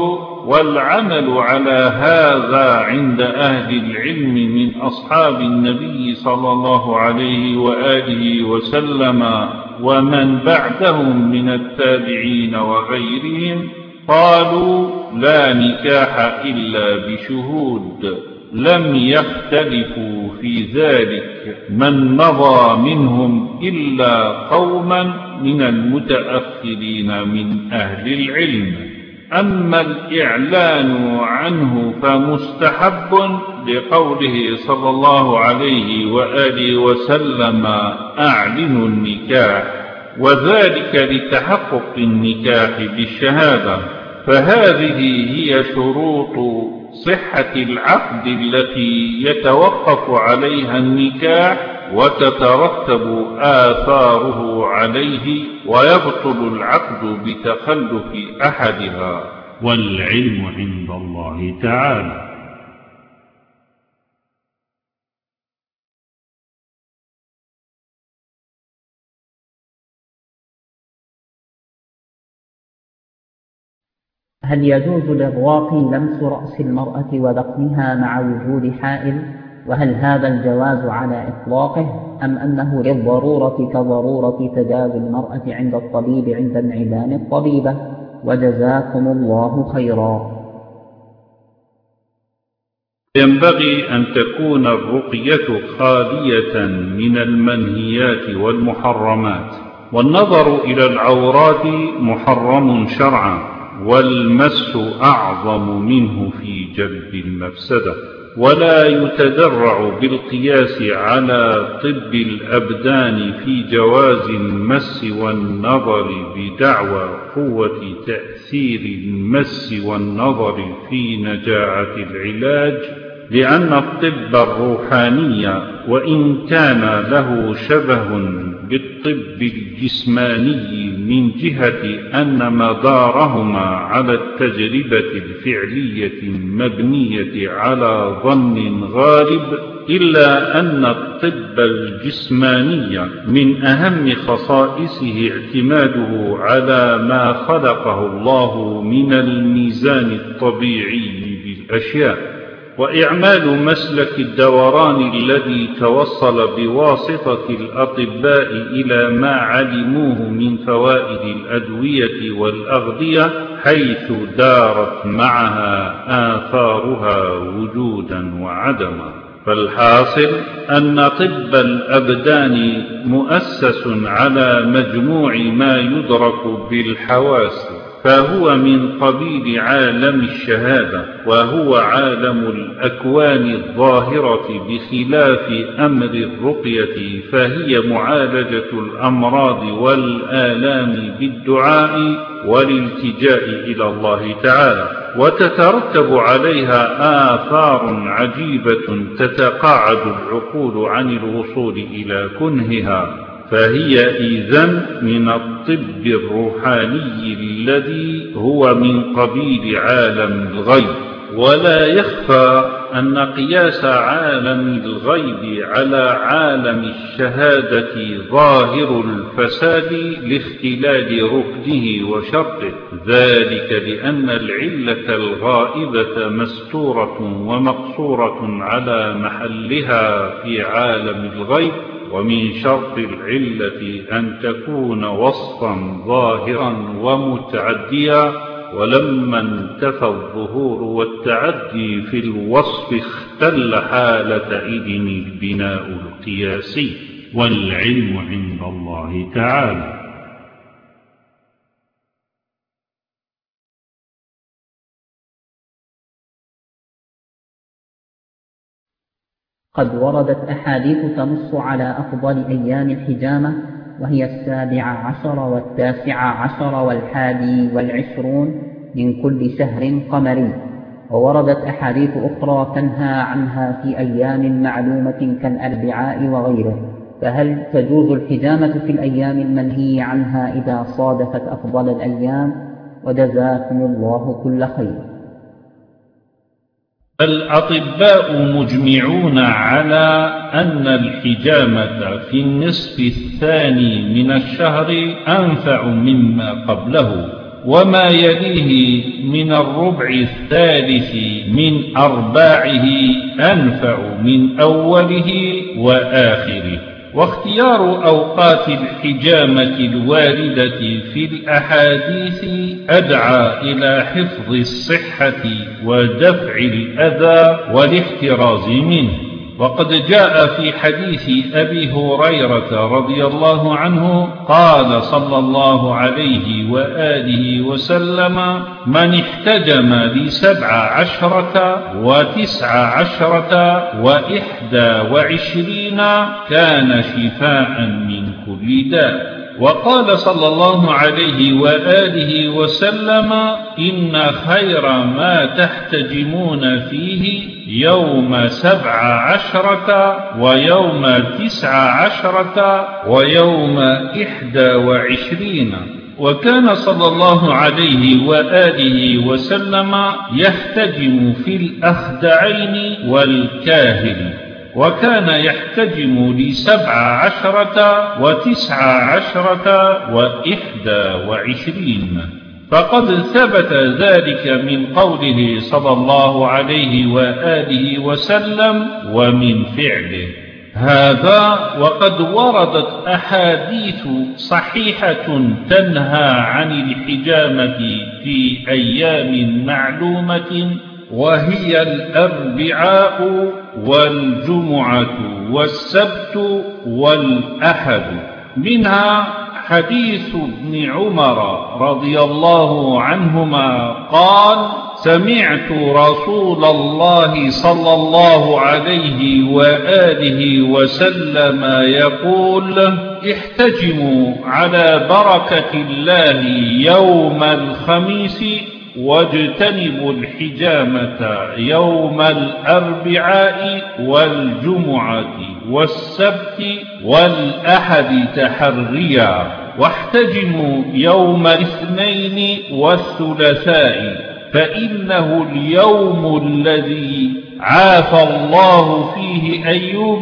والعمل على هذا عند أهل العلم من أصحاب النبي صلى الله عليه وآله وسلم ومن بعدهم من التابعين وغيرهم قالوا لا نكاح إلا بشهود، لم يختلفوا في ذلك من مضى منهم إلا قوما من المتأخرين من أهل العلم. أما الإعلان عنه فمستحب لقوله صلى الله عليه وآله وسلم أعلنوا النكاح، وذلك لتحقق النكاح بالشهادة، فهذه هي شروط صحة العقد التي يتوقف عليها النكاح وتترتب آثاره عليه، ويبطل العقد بتخلف أحدها، والعلم عند الله تعالى. هل يجوز للراقي لمس رأس المرأة ولقمها مع وجود حائل؟ وهل هذا الجواز على إطلاقه أم أنه للضرورة كضرورة تداوي المرأة عند الطبيب عند انعدام الطبيبة؟ وجزاكم الله خيرا. ينبغي أن تكون الرقية خالية من المنهيات والمحرمات، والنظر إلى العورات محرم شرعا، والمس أعظم منه في جلب المفسدة، ولا يتدرع بالقياس على طب الأبدان في جواز المس والنظر بدعوى قوة تأثير المس والنظر في نجاعة العلاج، لأن الطب الروحاني وإن كان له شبه بالطب الجسماني من جهة أن مدارهما على التجربة الفعلية المبنية على ظن غالب، إلا أن الطب الجسماني من أهم خصائصه اعتماده على ما خلقه الله من الميزان الطبيعي بالأشياء، وإعمال مسلك الدوران الذي توصل بواسطة الأطباء إلى ما علموه من فوائد الأدوية والأغذية، حيث دارت معها آثارها وجودا وعدما. فالحاصل أن طب الأبدان مؤسس على مجموع ما يدرك بالحواس، فهو من قبيل عالم الشهادة، وهو عالم الأكوان الظاهرة، بخلاف أمر الرقية فهي معالجة الأمراض والآلام بالدعاء والالتجاء إلى الله تعالى، وتترتب عليها آثار عجيبة تتقاعد العقول عن الوصول إلى كنهها، فهي إذن من الطب الروحاني الذي هو من قبيل عالم الغيب. ولا يخفى أن قياس عالم الغيب على عالم الشهادة ظاهر الفساد لاختلال ركنه وشرطه، ذلك لأن العلة الغائبة مستورة ومقصورة على محلها في عالم الغيب، ومن شرط العلة أن تكون وصفا ظاهرا ومتعديا، ولما انتفى الظهور والتعدي في الوصف اختل حالة إذن البناء القياسي، والعلم عند الله تعالى. قد وردت أحاديث تنص على أفضل أيام الحجامة، وهي السابع عشر والتاسع عشر والحادي والعشرون من كل شهر قمري، ووردت أحاديث أخرى تنهى عنها في أيام معلومة كالأربعاء وغيره. فهل تجوز الحجامة في الأيام المنهي عنها إذا صادفت أفضل الأيام؟ وجزاكم الله كل خير. الأطباء مجمعون على أن الحجامة في النصف الثاني من الشهر أنفع مما قبله، وما يليه من الربع الثالث من أرباعه أنفع من أوله وآخره. واختيار أوقات الحجامة الواردة في الأحاديث أدعى إلى حفظ الصحة ودفع الأذى والاحتراز منه. وقد جاء في حديث أبي هريرة رضي الله عنه قال صلى الله عليه وآله وسلم: من احتجم لسبع عشرة وتسع عشرة وإحدى وعشرين كان شفاء من كل داء. وقال صلى الله عليه وآله وسلم: إن خير ما تحتجمون فيه يوم سبع عشرة ويوم تسع عشرة ويوم إحدى وعشرين. وكان صلى الله عليه وآله وسلم يحتجم في الأخدعين والكاهل، وكان يحتجم لسبع عشرة وتسع عشرة وإحدى وعشرين. فقد ثبت ذلك من قوله صلى الله عليه وآله وسلم ومن فعله. هذا وقد وردت أحاديث صحيحة تنهى عن الحجامة في أيام معلومة، وهي الأربعاء والجمعة والسبت والأحد. منها حديث ابن عمر رضي الله عنهما قال: سمعت رسول الله صلى الله عليه وآله وسلم يقول: احتجموا على بركة الله يوم الخميس، واجتنبوا الحجامة يوم الأربعاء والجمعة والسبت والأحد تحريا، واحتجموا يوم الاثنين والثلاثاء، فإنه اليوم الذي عافى الله فيه أيوب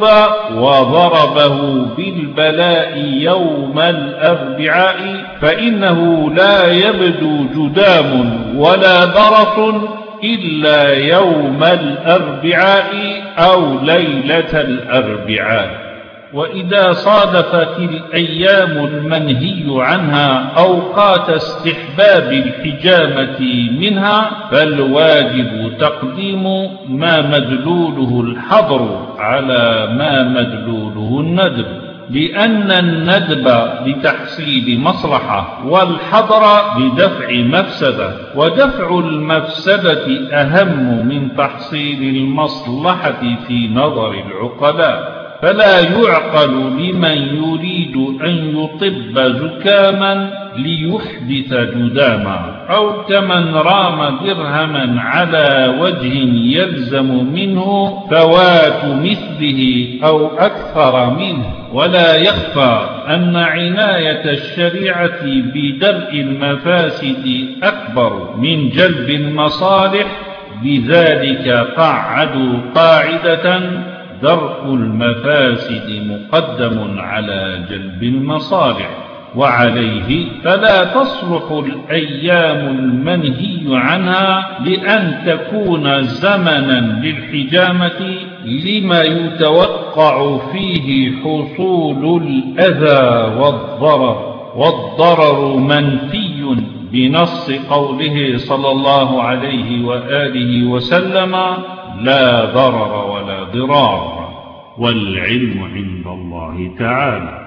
وضربه بالبلاء يوم الأربعاء، فإنه لا يبدو جدام ولا برص إلا يوم الأربعاء أو ليلة الأربعاء. وإذا صادفت الأيام المنهي عنها أوقات استحباب الحجامة منها، فالواجب تقديم ما مدلوله الحظر على ما مدلوله الندب، لأن الندب لتحصيل مصلحة والحظر لدفع مفسدة، ودفع المفسدة أهم من تحصيل المصلحة في نظر العقلاء. فلا يعقل لمن يريد أن يطب زكاما ليحدث جداما، أو كمن رام درهما على وجه يلزم منه فوات مثله أو أكثر منه. ولا يخفى أن عناية الشريعة بدرء المفاسد أكبر من جلب المصالح، بذلك قعدوا قاعدة: درء المفاسد مقدم على جلب المصالح. وعليه فلا تصلح الأيام المنهي عنها لأن تكون زمنا للحجامة لما يتوقع فيه حصول الأذى والضرر، والضرر منفي بنص قوله صلى الله عليه وآله وسلم: لا ضرر ولا ضرار، والعلم عند الله تعالى.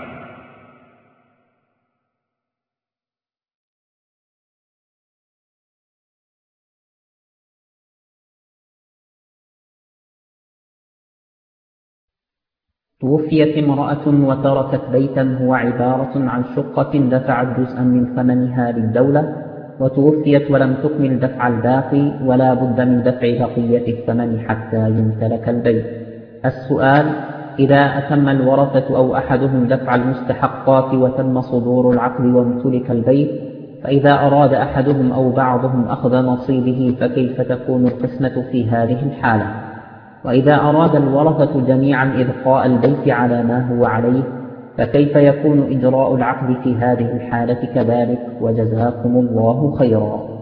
توفيت امرأة وتركت بيتا هو عبارة عن شقة دفعت جزءا من ثمنها للدولة، وتوفيت ولم تكمل دفع الباقي، ولا بد من دفع بقية الثمن حتى يمتلك البيت. السؤال: إذا أتم الورثة أو أحدهم دفع المستحقات وتم صدور العقد وامتلك البيت، فإذا أراد أحدهم أو بعضهم أخذ نصيبه فكيف تكون القسمة في هذه الحالة؟ وإذا أراد الورثة جميعا إبقاء البيت على ما هو عليه، فكيف يكون إجراء العقد في هذه الحالة كذلك؟ وجزاكم الله خيرا.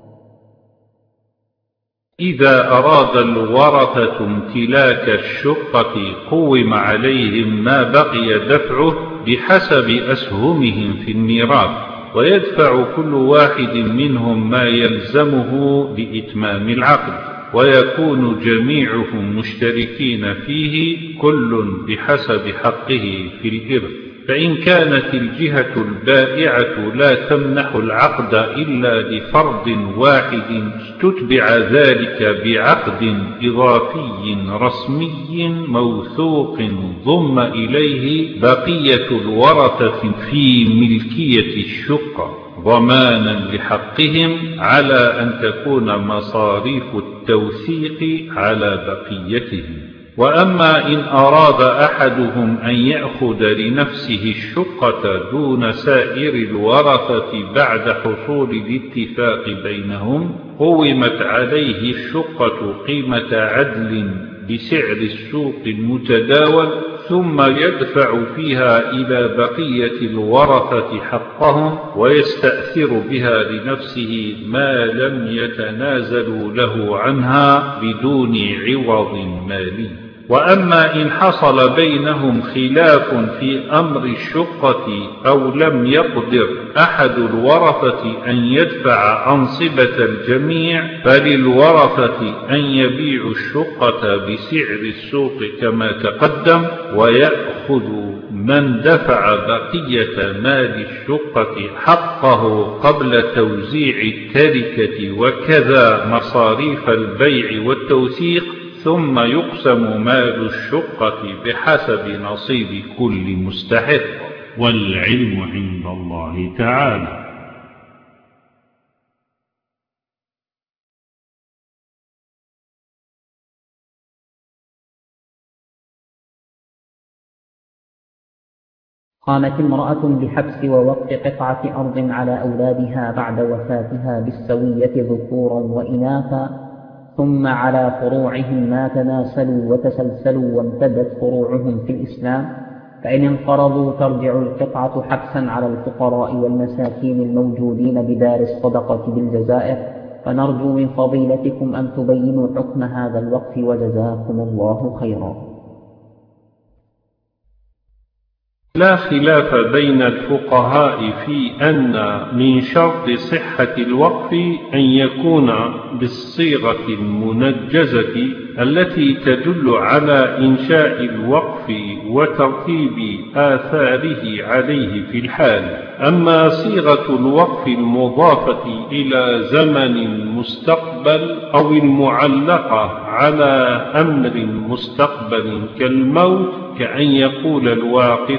إذا أراد الورثة امتلاك الشقة قوم عليهم ما بقي دفعه بحسب أسهمهم في الميراث، ويدفع كل واحد منهم ما يلزمه لإتمام العقد، ويكون جميعهم مشتركين فيه كل بحسب حقه في الإرث. فإن كانت الجهة البائعة لا تمنح العقد إلا لفرد واحد تتبع ذلك بعقد إضافي رسمي موثوق ضم إليه بقية الورثة في ملكية الشقة ضمانا لحقهم، على أن تكون مصاريف التوثيق على بقيتهم. وأما إن أراد أحدهم أن يأخذ لنفسه الشقة دون سائر الورثة بعد حصول الاتفاق بينهم، قومت عليه الشقة قيمة عدل بسعر السوق المتداول، ثم يدفع فيها إلى بقية الورثة حقهم، ويستأثر بها لنفسه ما لم يتنازلوا له عنها بدون عوض مالي. وأما إن حصل بينهم خلاف في أمر الشقة أو لم يقدر أحد الورثة أن يدفع أنصبة الجميع، فللورثة أن يبيعوا الشقة بسعر السوق كما تقدم، ويأخذ من دفع بقية مال الشقة حقه قبل توزيع التركة، وكذا مصاريف البيع والتوثيق، ثم يقسم مال الشقة بحسب نصيب كل مستحق، والعلم عند الله تعالى. قامت امرأة بحبس ووقف قطعة أرض على أولادها بعد وفاتها بالسوية ذكورا وإناثا، ثم على فروعهم ما تناسلوا وتسلسلوا وامتدت فروعهم في الإسلام، فإن انقرضوا ترجع القطعة حبسا على الفقراء والمساكين الموجودين بدار الصدقة بالجزائر. فنرجو من فضيلتكم أن تبينوا حكم هذا الوقف، وجزاكم الله خيرا. لا خلاف بين الفقهاء في أن من شرط صحة الوقف أن يكون بالصيغة المنجزة التي تدل على إنشاء الوقف وترتيب آثاره عليه في الحال. أما صيغة الوقف المضافة إلى زمن مستقبل أو المعلقة على أمر مستقبل كالموت، كأن يقول الواقف: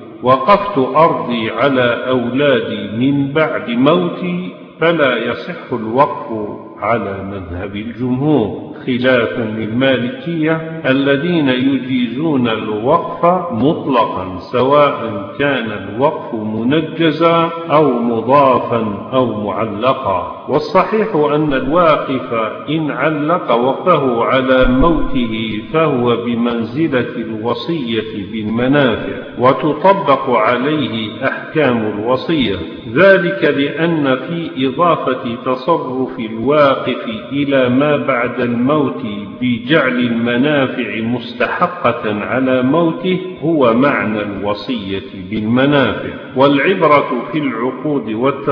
وقفت أرضي على أولادي من بعد موتي، فلا يصح الوقف على مذهب الجمهور، خلافا للمالكية الذين يجيزون الوقف مطلقا، سواء كان الوقف منجزا أو مضافا أو معلقا. والصحيح أن الواقف إن علق وقفه على موته فهو بمنزلة الوصية بالمنافع، وتطبق عليه أحكام الوصية، ذلك لأن في إضافة تصرف الواقف إلى ما بعد الموت بجعل المنافع مستحقة على موته هو معنى الوصية بالمنافع. والعبرة في العقود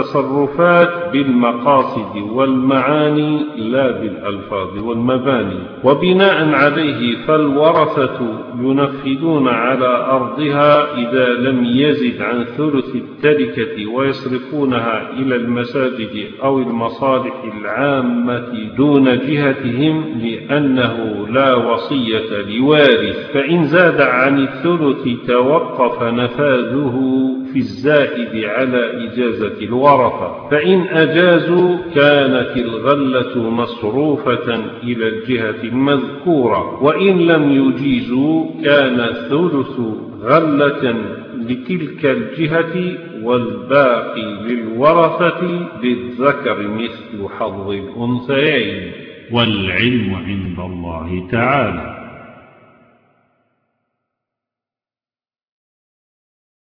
والتصرفات بالمقاصد والمعاني لا بالألفاظ والمباني. وبناء عليه فالورثة ينفذون على أرضها إذا لم يزد عن ثلث التركة، ويصرفونها إلى المساجد أو المصالح العامة دون جهتهم، لأنه لا وصية لوارث، فإن زاد عن الثلث توقف نفاذه في الزائد على إجازة الورثة، فإن أجازوا كانت الغلة مصروفة إلى الجهة المذكورة، وإن لم يجيزوا كان الثلث غلة لتلك الجهة، والباقي للورثة للذكر مثل حظ الأنثيين، والعلم عند الله تعالى.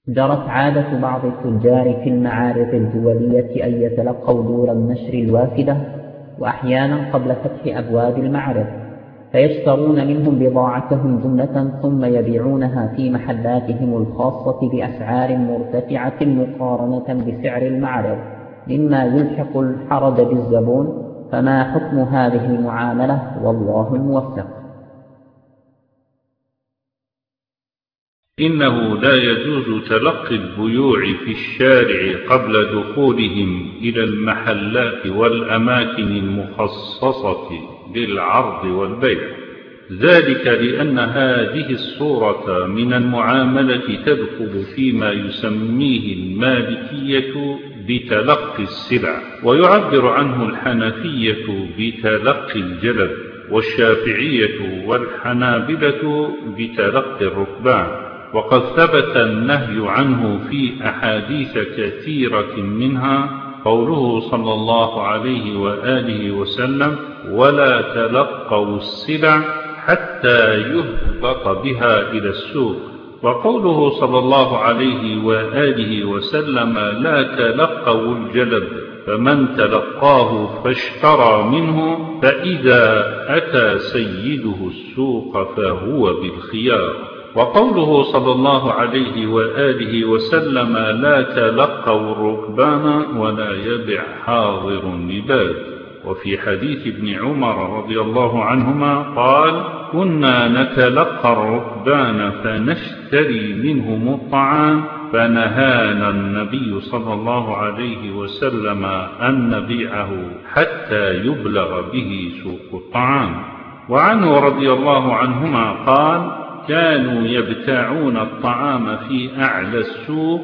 جرت عادة بعض التجار في المعارض الدولية أن يتلقوا دور النشر الوافدة، وأحيانا قبل فتح أبواب المعرض، فيشترون منهم بضاعتهم جملة ثم يبيعونها في محلاتهم الخاصة بأسعار مرتفعة مقارنة بسعر المعرض، مما يلحق الحرج بالزبون. فما حكم هذه المعاملة؟ والله الموفق. إنه لا يجوز تلقي البيوع في الشارع قبل دخولهم إلى المحلات والأماكن المخصصة للعرض والبيع، ذلك لأن هذه الصورة من المعاملة تدخل فيما يسميه المالكية بتلقي السلع، ويعبر عنه الحنفية بتلقي الجلب، والشافعية والحنابلة بتلقي الركبان. وقد ثبت النهي عنه في أحاديث كثيرة، منها قوله صلى الله عليه وآله وسلم: ولا تلقوا السلع حتى يهبط بها إلى السوق. وقوله صلى الله عليه وآله وسلم: لا تلقوا الجلب، فمن تلقاه فاشترى منه فإذا أتى سيده السوق فهو بالخيار. وقوله صلى الله عليه وآله وسلم: لا تلقوا الركبان ولا يبع حاضر لباد. وفي حديث ابن عمر رضي الله عنهما قال: كنا نتلقى الركبان فنشتري منهم الطعام، فنهانا النبي صلى الله عليه وسلم أن نبيعه حتى يبلغ به سوق الطعام. وعنه رضي الله عنهما قال: كانوا يبتاعون الطعام في أعلى السوق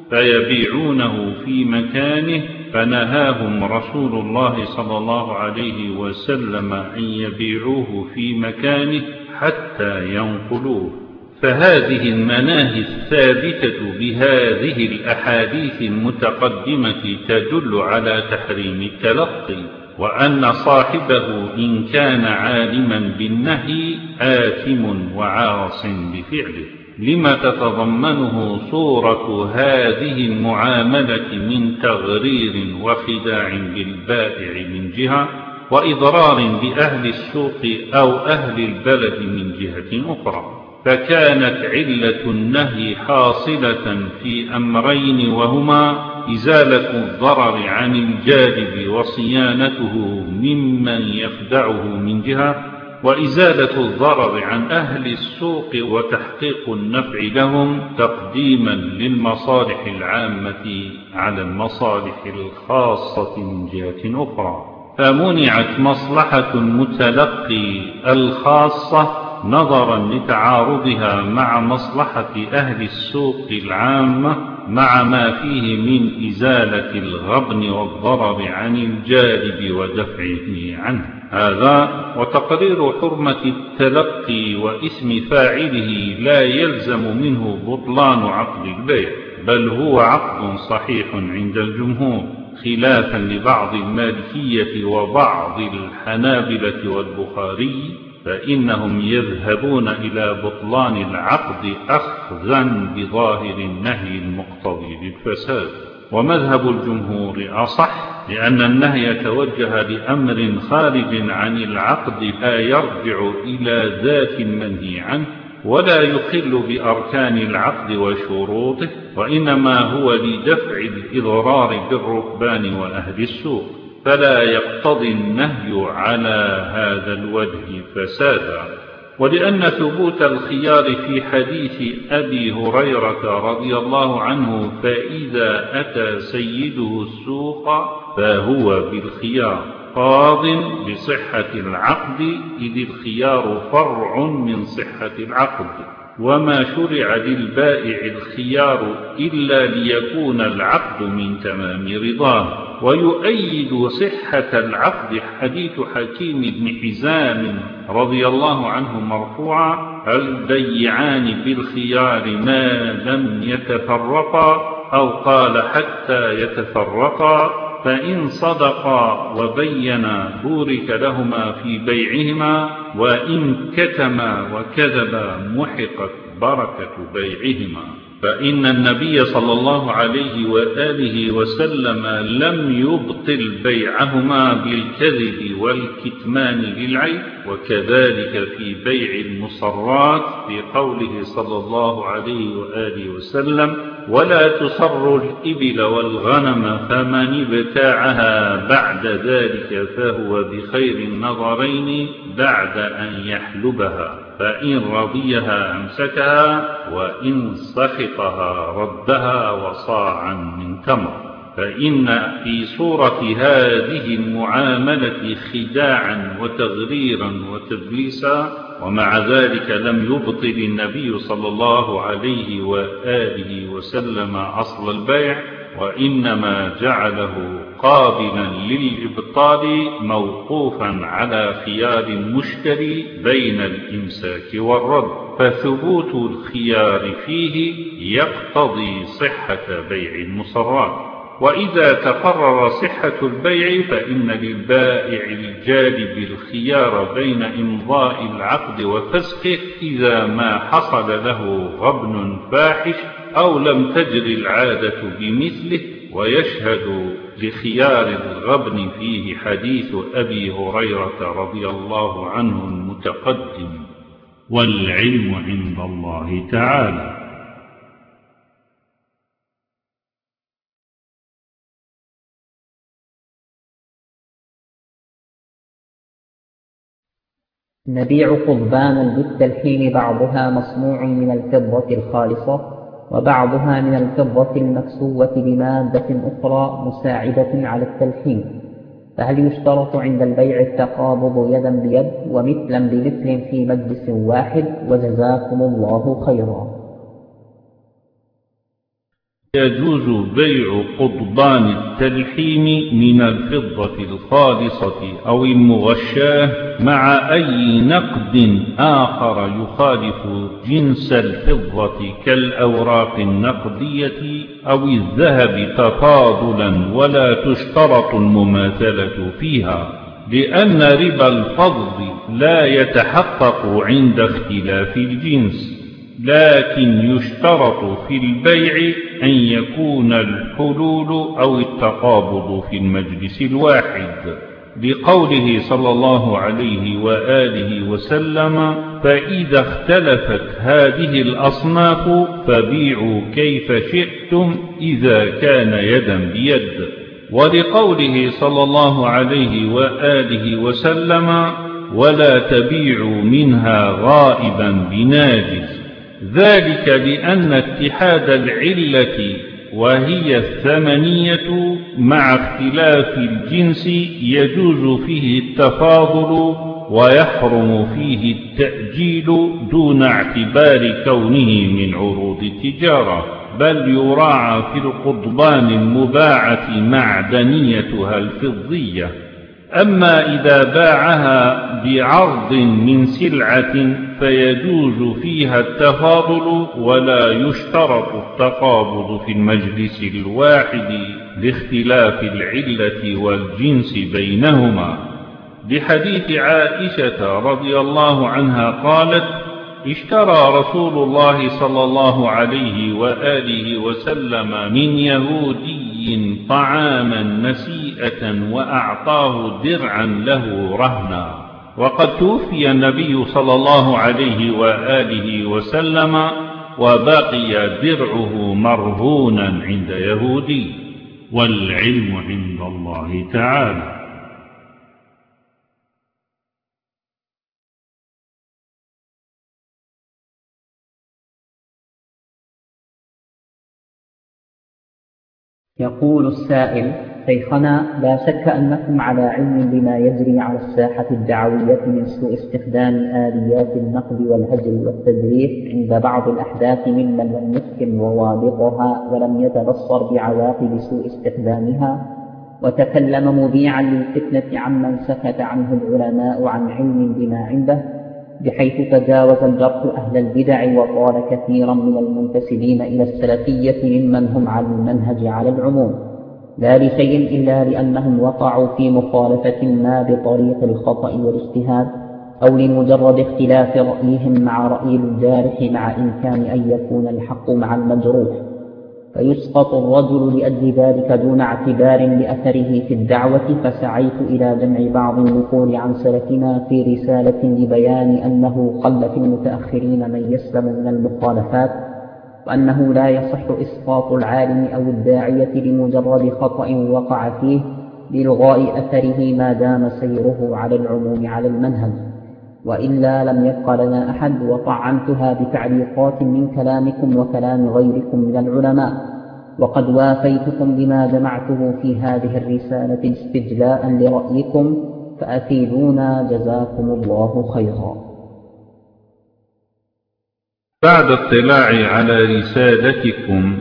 فيبيعونه في مكانه، فنهاهم رسول الله صلى الله عليه وسلم أن يبيعوه في مكانه حتى ينقلوه. فهذه المناهي الثابتة بهذه الأحاديث المتقدمة تدل على تحريم التلقي، وأن صاحبه إن كان عالما بالنهي آثم وعاص بفعله، لما تتضمنه صورة هذه المعاملة من تغرير وخداع بالبائع من جهة، وإضرار بأهل السوق أو أهل البلد من جهة أخرى. فكانت علة النهي حاصلة في أمرين، وهما إزالة الضرر عن الجالب وصيانته ممن يخدعه من جهة، وإزالة الضرر عن أهل السوق وتحقيق النفع لهم تقديما للمصالح العامة على المصالح الخاصة من جهة أخرى. فمنعت مصلحة المتلقي الخاصة نظرا لتعارضها مع مصلحة أهل السوق العامة، مع ما فيه من إزالة الغبن والضرر عن الجالب ودفعه عنه. هذا وتقرير حرمة التلقي واسم فاعله لا يلزم منه بطلان عقد البيع، بل هو عقد صحيح عند الجمهور، خلافا لبعض المالكية وبعض الحنابلة والبخاري، فإنهم يذهبون إلى بطلان العقد أخذا بظاهر النهي المقتضي للفساد. ومذهب الجمهور أصح، لأن النهي توجه لأمر خارج عن العقد لا يرجع إلى ذات المنهي عنه، ولا يخل بأركان العقد وشروطه، وإنما هو لدفع الإضرار بالركبان وأهل السوق، فلا يقتضي النهي على هذا الوجه فسادا. ولأن ثبوت الخيار في حديث أبي هريرة رضي الله عنه: فإذا أتى سيده السوق فهو بالخيار، قاض بصحة العقد، إذ الخيار فرع من صحة العقد، وما شرع للبائع الخيار إلا ليكون العقد من تمام رضاه. ويؤيد صحة العقد حديث حكيم بن حزام رضي الله عنه مرفوعا: البيعان بالخيار ما لم يتفرقا، أو قال حتى يتفرقا، فإن صدقا وبينا بورك لهما في بيعهما، وإن كتما وكذبا محقت بركة بيعهما. فإن النبي صلى الله عليه وآله وسلم لم يبطل بيعهما بالكذب والكتمان للعيب، وكذلك في بيع المصرات بقوله صلى الله عليه وآله وسلم: ولا تصر الإبل والغنم، فمن ابتاعها بعد ذلك فهو بخير النظرين بعد أن يحلبها، فإن رضيها أمسكها وإن سخطها ردها وصاعا من تمر. فإن في صورة هذه المعاملة خداعا وتغريرا وتدليسا، ومع ذلك لم يبطل النبي صلى الله عليه وآله وسلم أصل البيع، وإنما جعله قابلا للإبطال موقوفا على خيار المشتري بين الإمساك والرد، فثبوت الخيار فيه يقتضي صحة بيع المصرات. وإذا تقرر صحة البيع فإن للبائع الجالب الخيار بين إمضاء العقد وفسخه إذا ما حصل له غبن فاحش أو لم تجر العادة بمثله. ويشهد لخيار الغبن فيه حديث أبي هريرة رضي الله عنه المتقدم، والعلم عند الله تعالى. نبيع قضبانا بالتلحين، بعضها مصنوع من الفضة الخالصة وبعضها من الفضة المكسوة بمادة أخرى مساعدة على التلحين، فهل يشترط عند البيع التقابض يدا بيد ومثلا بمثل في مجلس واحد؟ وجزاكم الله خيرا. يجوز بيع قضبان التلحيم من الفضة الخالصة أو المغشاة مع أي نقد آخر يخالف جنس الفضة كالأوراق النقدية أو الذهب تفاضلا، ولا تشترط المماثلة فيها، لأن ربا الفضل لا يتحقق عند اختلاف الجنس، لكن يشترط في البيع أن يكون الحلول أو التقابض في المجلس الواحد، لقوله صلى الله عليه وآله وسلم: فإذا اختلفت هذه الأصناف فبيعوا كيف شئتم إذا كان يدا بيد، ولقوله صلى الله عليه وآله وسلم: ولا تبيعوا منها غائبا بناجز، ذلك لأن اتحاد العلة وهي الثمنية مع اختلاف الجنس يجوز فيه التفاضل ويحرم فيه التأجيل دون اعتبار كونه من عروض التجارة، بل يراعى في القضبان المباعة معدنيتها الفضية. أما إذا باعها بعرض من سلعة فيجوز فيها التفاضل ولا يشترط التقابض في المجلس الواحد لاختلاف العلة والجنس بينهما، لحديث عائشة رضي الله عنها قالت: اشترى رسول الله صلى الله عليه وآله وسلم من يهودي طعاما نسيئة وأعطاه درعا له رهنا، وقد توفي النبي صلى الله عليه وآله وسلم وبقي درعه مرهونا عند يهودي، والعلم عند الله تعالى. يقول السائل: شيخنا، لا شك أنكم على علم بما يجري على الساحة الدعوية من سوء استخدام آليات النقد والهجر والتزييف عند بعض الأحداث ممن لم يتقن ضوابطها ولم يتبصر بعواقب سوء استخدامها، وتكلم مذيعا للفتنة عمن سكت عنه العلماء عن علم بما عنده، بحيث تجاوز الجرح أهل البدع وقال كثيرا من المنتسبين إلى السلفية ممن هم على المنهج على العموم، لا لشيء إلا لأنهم وقعوا في مخالفة ما بطريق الخطأ والاجتهاد، أو لمجرد اختلاف رأيهم مع رأي الجارح مع إمكان أن يكون الحق مع المجروح، فيسقط الرجل لأجل ذلك دون اعتبار لأثره في الدعوة. فسعيت إلى جمع بعض النقول عن سلفنا في رسالة لبيان أنه قل في المتأخرين من يسلم من المخالفات، وأنه لا يصح إسقاط العالم أو الداعية لمجرد خطأ وقع فيه لإلغاء أثره ما دام سيره على العموم على المنهج، وإلا لم يبق لنا أحد. وطعنتها بتعليقات من كلامكم وكلام غيركم من العلماء، وقد وافيتكم بما جمعته في هذه الرسالة استجلاء لرأيكم، فأفيدونا جزاكم الله خيرا. بعد اطلاعي على رسالتكم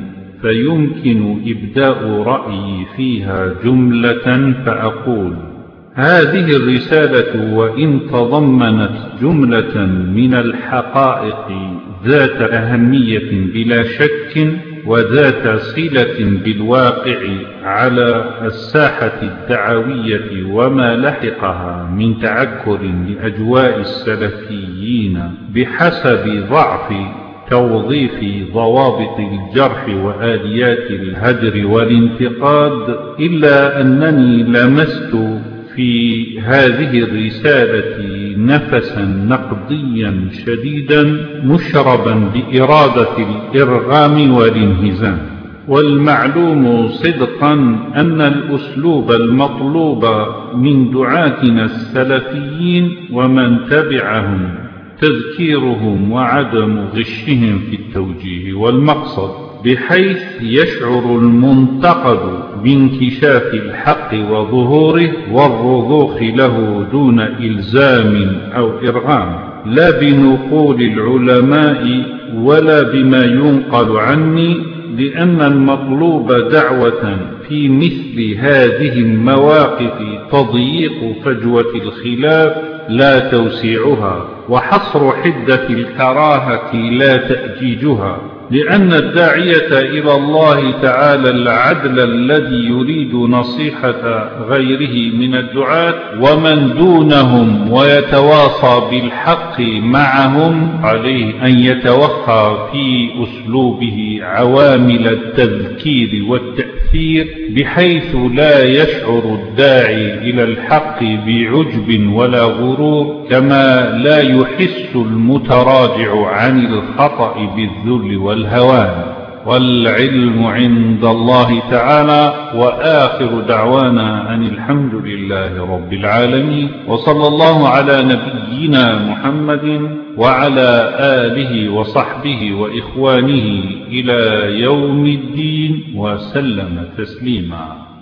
فيمكن إبداء رأيي فيها جملة، فأقول: هذه الرسالة وإن تضمنت جملة من الحقائق ذات أهمية بلا شك وذات صلة بالواقع على الساحة الدعوية وما لحقها من تعكر لأجواء السلفيين بحسب ضعف توظيف ضوابط الجرح وآليات الهجر والانتقاد، إلا أنني لمست في هذه الرسالة نفسا نقديا شديدا مشربا بإرادة الإرغام والانهزام. والمعلوم صدقا أن الأسلوب المطلوب من دعاتنا السلفيين ومن تبعهم تذكيرهم وعدم غشهم في التوجيه والمقصد، بحيث يشعر المنتقد بانكشاف الحق وظهوره والرضوخ له دون إلزام أو إرغام، لا بنقول العلماء ولا بما ينقل عني، لأن المطلوب دعوة في مثل هذه المواقف تضييق فجوة الخلاف لا توسيعها، وحصر حدة الكراهة لا تأجيجها، لأن الداعية إلى الله تعالى العدل الذي يريد نصيحة غيره من الدعاة ومن دونهم ويتواصى بالحق معهم، عليه أن يتوخى في أسلوبه عوامل التذكير والتأثير، بحيث لا يشعر الداعي إلى الحق بعجب ولا غرور، كما لا يحس المتراجع عن الخطأ بالذل والهوان. والعلم عند الله تعالى، وآخر دعوانا أن الحمد لله رب العالمين، وصلى الله على نبينا محمد وعلى آله وصحبه وإخوانه إلى يوم الدين وسلم تسليما.